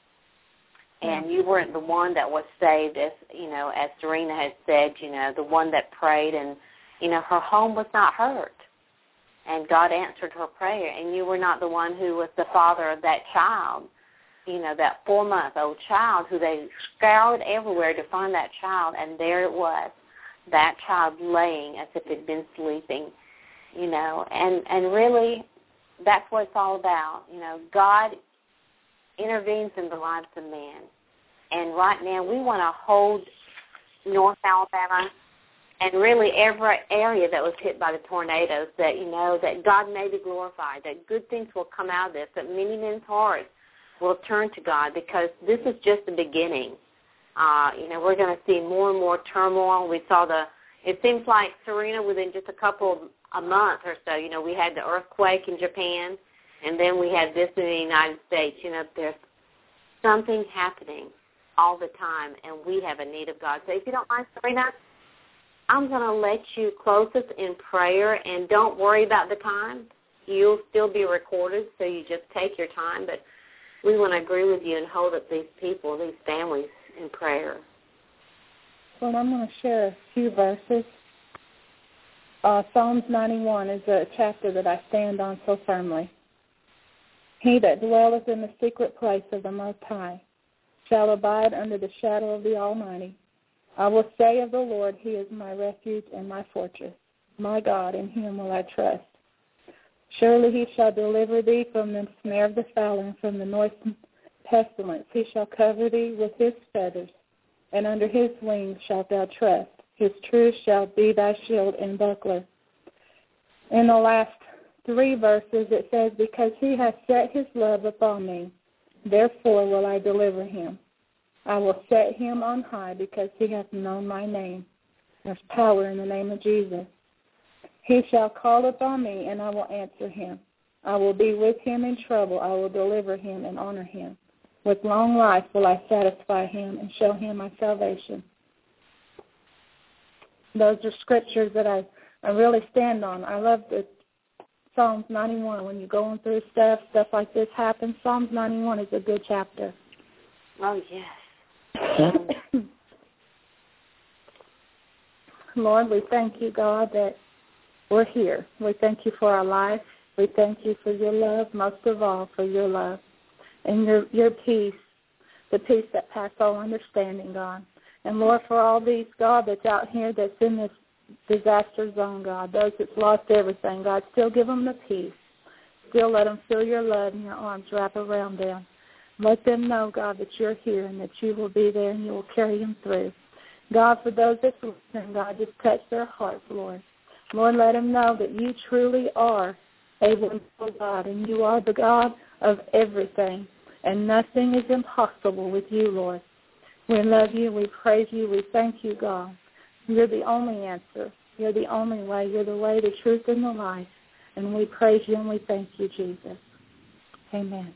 And you weren't the one that was saved, as, you know, as Serena had said, you know, the one that prayed and, you know, her home was not hurt. And God answered her prayer, and you were not the one who was the father of that child, you know, that four-month-old child who they scoured everywhere to find that child, and there it was, that child laying as if it had been sleeping, you know. And, and really, that's what it's all about. You know, God intervenes in the lives of man. And right now we want to hold North Alabama and really every area that was hit by the tornadoes, that, you know, that God may be glorified, that good things will come out of this, that many men's hearts will turn to God, because this is just the beginning. Uh, you know, we're going to see more and more turmoil. We saw the, it seems like, Serena, within just a couple of a month or so, you know, we had the earthquake in Japan, and then we had this in the United States. You know, there's something happening all the time, and we have a need of God. So if you don't mind, Serena, I'm going to let you close us in prayer, and don't worry about the time. You'll still be recorded, so you just take your time. But we want to agree with you and hold up these people, these families, in prayer. Well, I'm going to share a few verses. Uh, Psalms ninety-one is a chapter that I stand on so firmly. He that dwelleth in the secret place of the Most High shall abide under the shadow of the Almighty. I will say of the Lord, he is my refuge and my fortress. My God, in him will I trust. Surely he shall deliver thee from the snare of the fowler and from the noisome pestilence. He shall cover thee with his feathers, and under his wings shalt thou trust. His truth shall be thy shield and buckler. In the last three verses it says, because he hath set his love upon me, therefore will I deliver him. I will set him on high, because he hath known my name. There's power in the name of Jesus. He shall call upon me, and I will answer him. I will be with him in trouble. I will deliver him and honor him. With long life will I satisfy him and show him my salvation. Those are scriptures that I, I really stand on. I love the Psalms ninety-one. When you're going through stuff, stuff like this happens, Psalms ninety-one is a good chapter. Oh, yes. Lord, we thank you, God, that we're here. We thank you for our life. We thank you for your love, most of all for your love and your your peace, the peace that passes all understanding, God. And, Lord, for all these, God, that's out here that's in this disaster zone, God, those that's lost everything, God, still give them the peace. Still let them feel your love and your arms wrap around them. Let them know, God, that you're here and that you will be there and you will carry them through. God, for those that's listening, God, just touch their hearts, Lord. Lord, let them know that you truly are able to know God, and you are the God of everything, and nothing is impossible with you, Lord. We love you, we praise you, we thank you, God. You're the only answer. You're the only way. You're the way, the truth, and the life. And we praise you and we thank you, Jesus. Amen.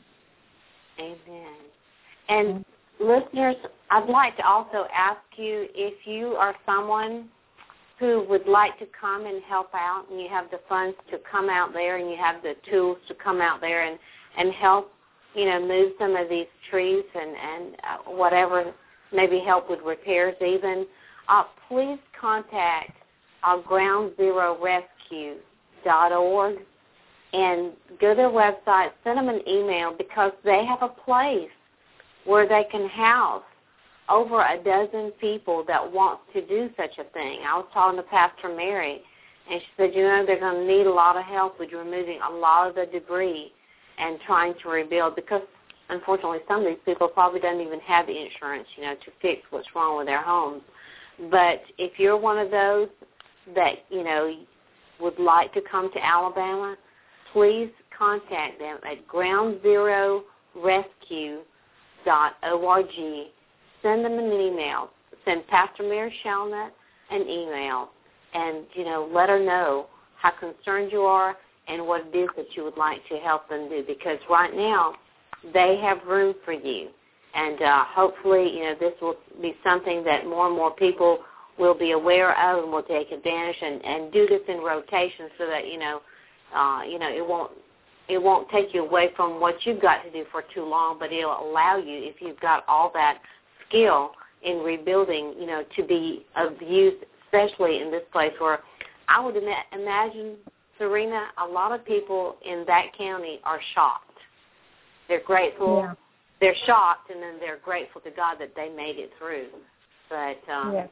Amen. And listeners, I'd like to also ask you if you are someone who would like to come and help out, and you have the funds to come out there and you have the tools to come out there and, and help, you know, move some of these trees and, and uh, whatever, maybe help with repairs even, uh, please contact uh, ground zero rescue dot org and go to their website, send them an email, because they have a place where they can house over a dozen people that want to do such a thing. I was talking to Pastor Mary, and she said, you know, they're going to need a lot of help with removing a lot of the debris and trying to rebuild, because unfortunately some of these people probably don't even have the insurance, you know, to fix what's wrong with their homes. But if you're one of those that, you know, would like to come to Alabama, please contact them at ground zero rescue dot org. Send them an email. Send Pastor Mary Shelnut an email and, you know, let her know how concerned you are and what it is that you would like to help them do, because right now they have room for you. And uh, hopefully, you know, this will be something that more and more people will be aware of and will take advantage and, and do this in rotation so that, you know, uh, you know, it won't it won't take you away from what you've got to do for too long, but it'll allow you, if you've got all that skill in rebuilding, you know, to be of use, especially in this place where I would ima- imagine, Serena, a lot of people in that county are shocked. They're grateful. Yeah. They're shocked, and then they're grateful to God that they made it through. But, um, yeah.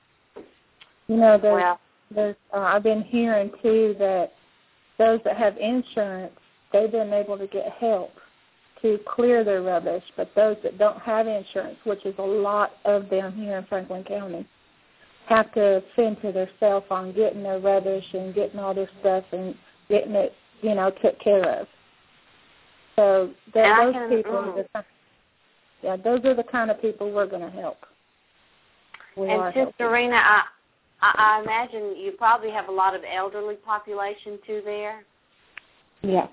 You know, there's, well, there's, uh, I've been hearing, too, that those that have insurance, they've been able to get help to clear their rubbish, but those that don't have insurance, which is a lot of them here in Franklin County, have to fend to themselves on getting their rubbish and getting all their stuff and getting it, you know, took care of. So that, those can, people, mm. are the, yeah, those are the kind of people we're going to help. We and Sister Serena, I, I, I imagine you probably have a lot of elderly population too there. Yeah.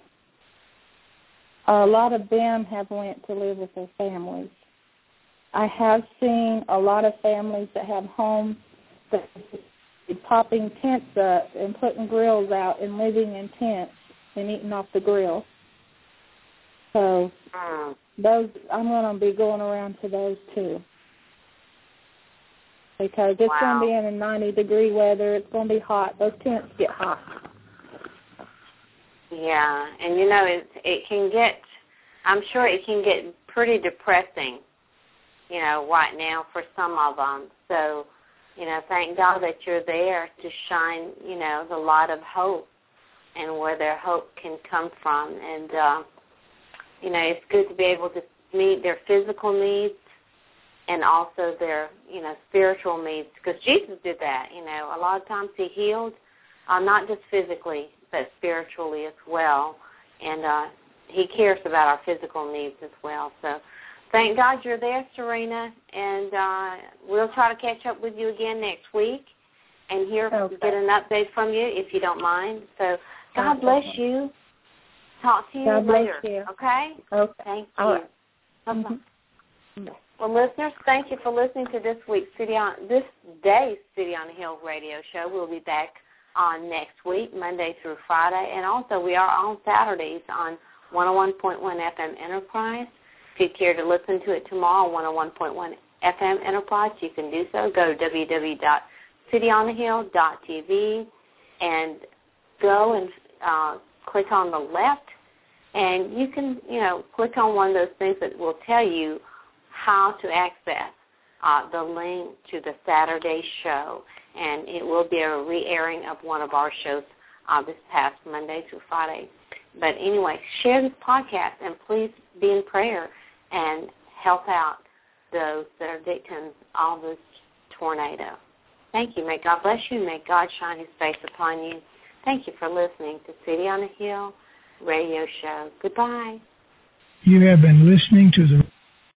A lot of them have went to live with their families. I have seen a lot of families that have homes that are popping tents up and putting grills out and living in tents and eating off the grill. So Mm. those, I'm going to be going around to those too, because it's Wow. going to be in a ninety degree weather. It's going to be hot. Those tents get hot. Yeah, and you know, it it can get, I'm sure it can get pretty depressing, you know, right now for some of them. So, you know, thank God that you're there to shine, you know, the light of hope and where their hope can come from. And, uh, you know, it's good to be able to meet their physical needs and also their, you know, spiritual needs, because Jesus did that. You know, a lot of times he healed, uh, not just physically, but spiritually as well. And uh, he cares about our physical needs as well. So thank God you're there, Serena, and uh, we'll try to catch up with you again next week and hear, okay. get an update from you if you don't mind. So God bless you. Talk to you God bless later. you. Okay? Okay. Thank you. All right. Bye-bye. Mm-hmm. Well, listeners, thank you for listening to this week's City on this day's City on the Hill radio show. We'll be back on next week, Monday through Friday, and also we are on Saturdays on one oh one point one F M Enterprise. If you care to listen to it tomorrow on one oh one point one F M Enterprise, you can do so. Go to w w w dot city on the hill dot t v and go and uh, click on the left, and you can, you know, click on one of those things that will tell you how to access uh, the link to the Saturday show, and it will be a re-airing of one of our shows uh, this past Monday through Friday. But anyway, share this podcast, and please be in prayer and help out those that are victims of this tornado. Thank you. May God bless you. May God shine his face upon you. Thank you for listening to City on the Hill radio show. Goodbye. You have been listening to the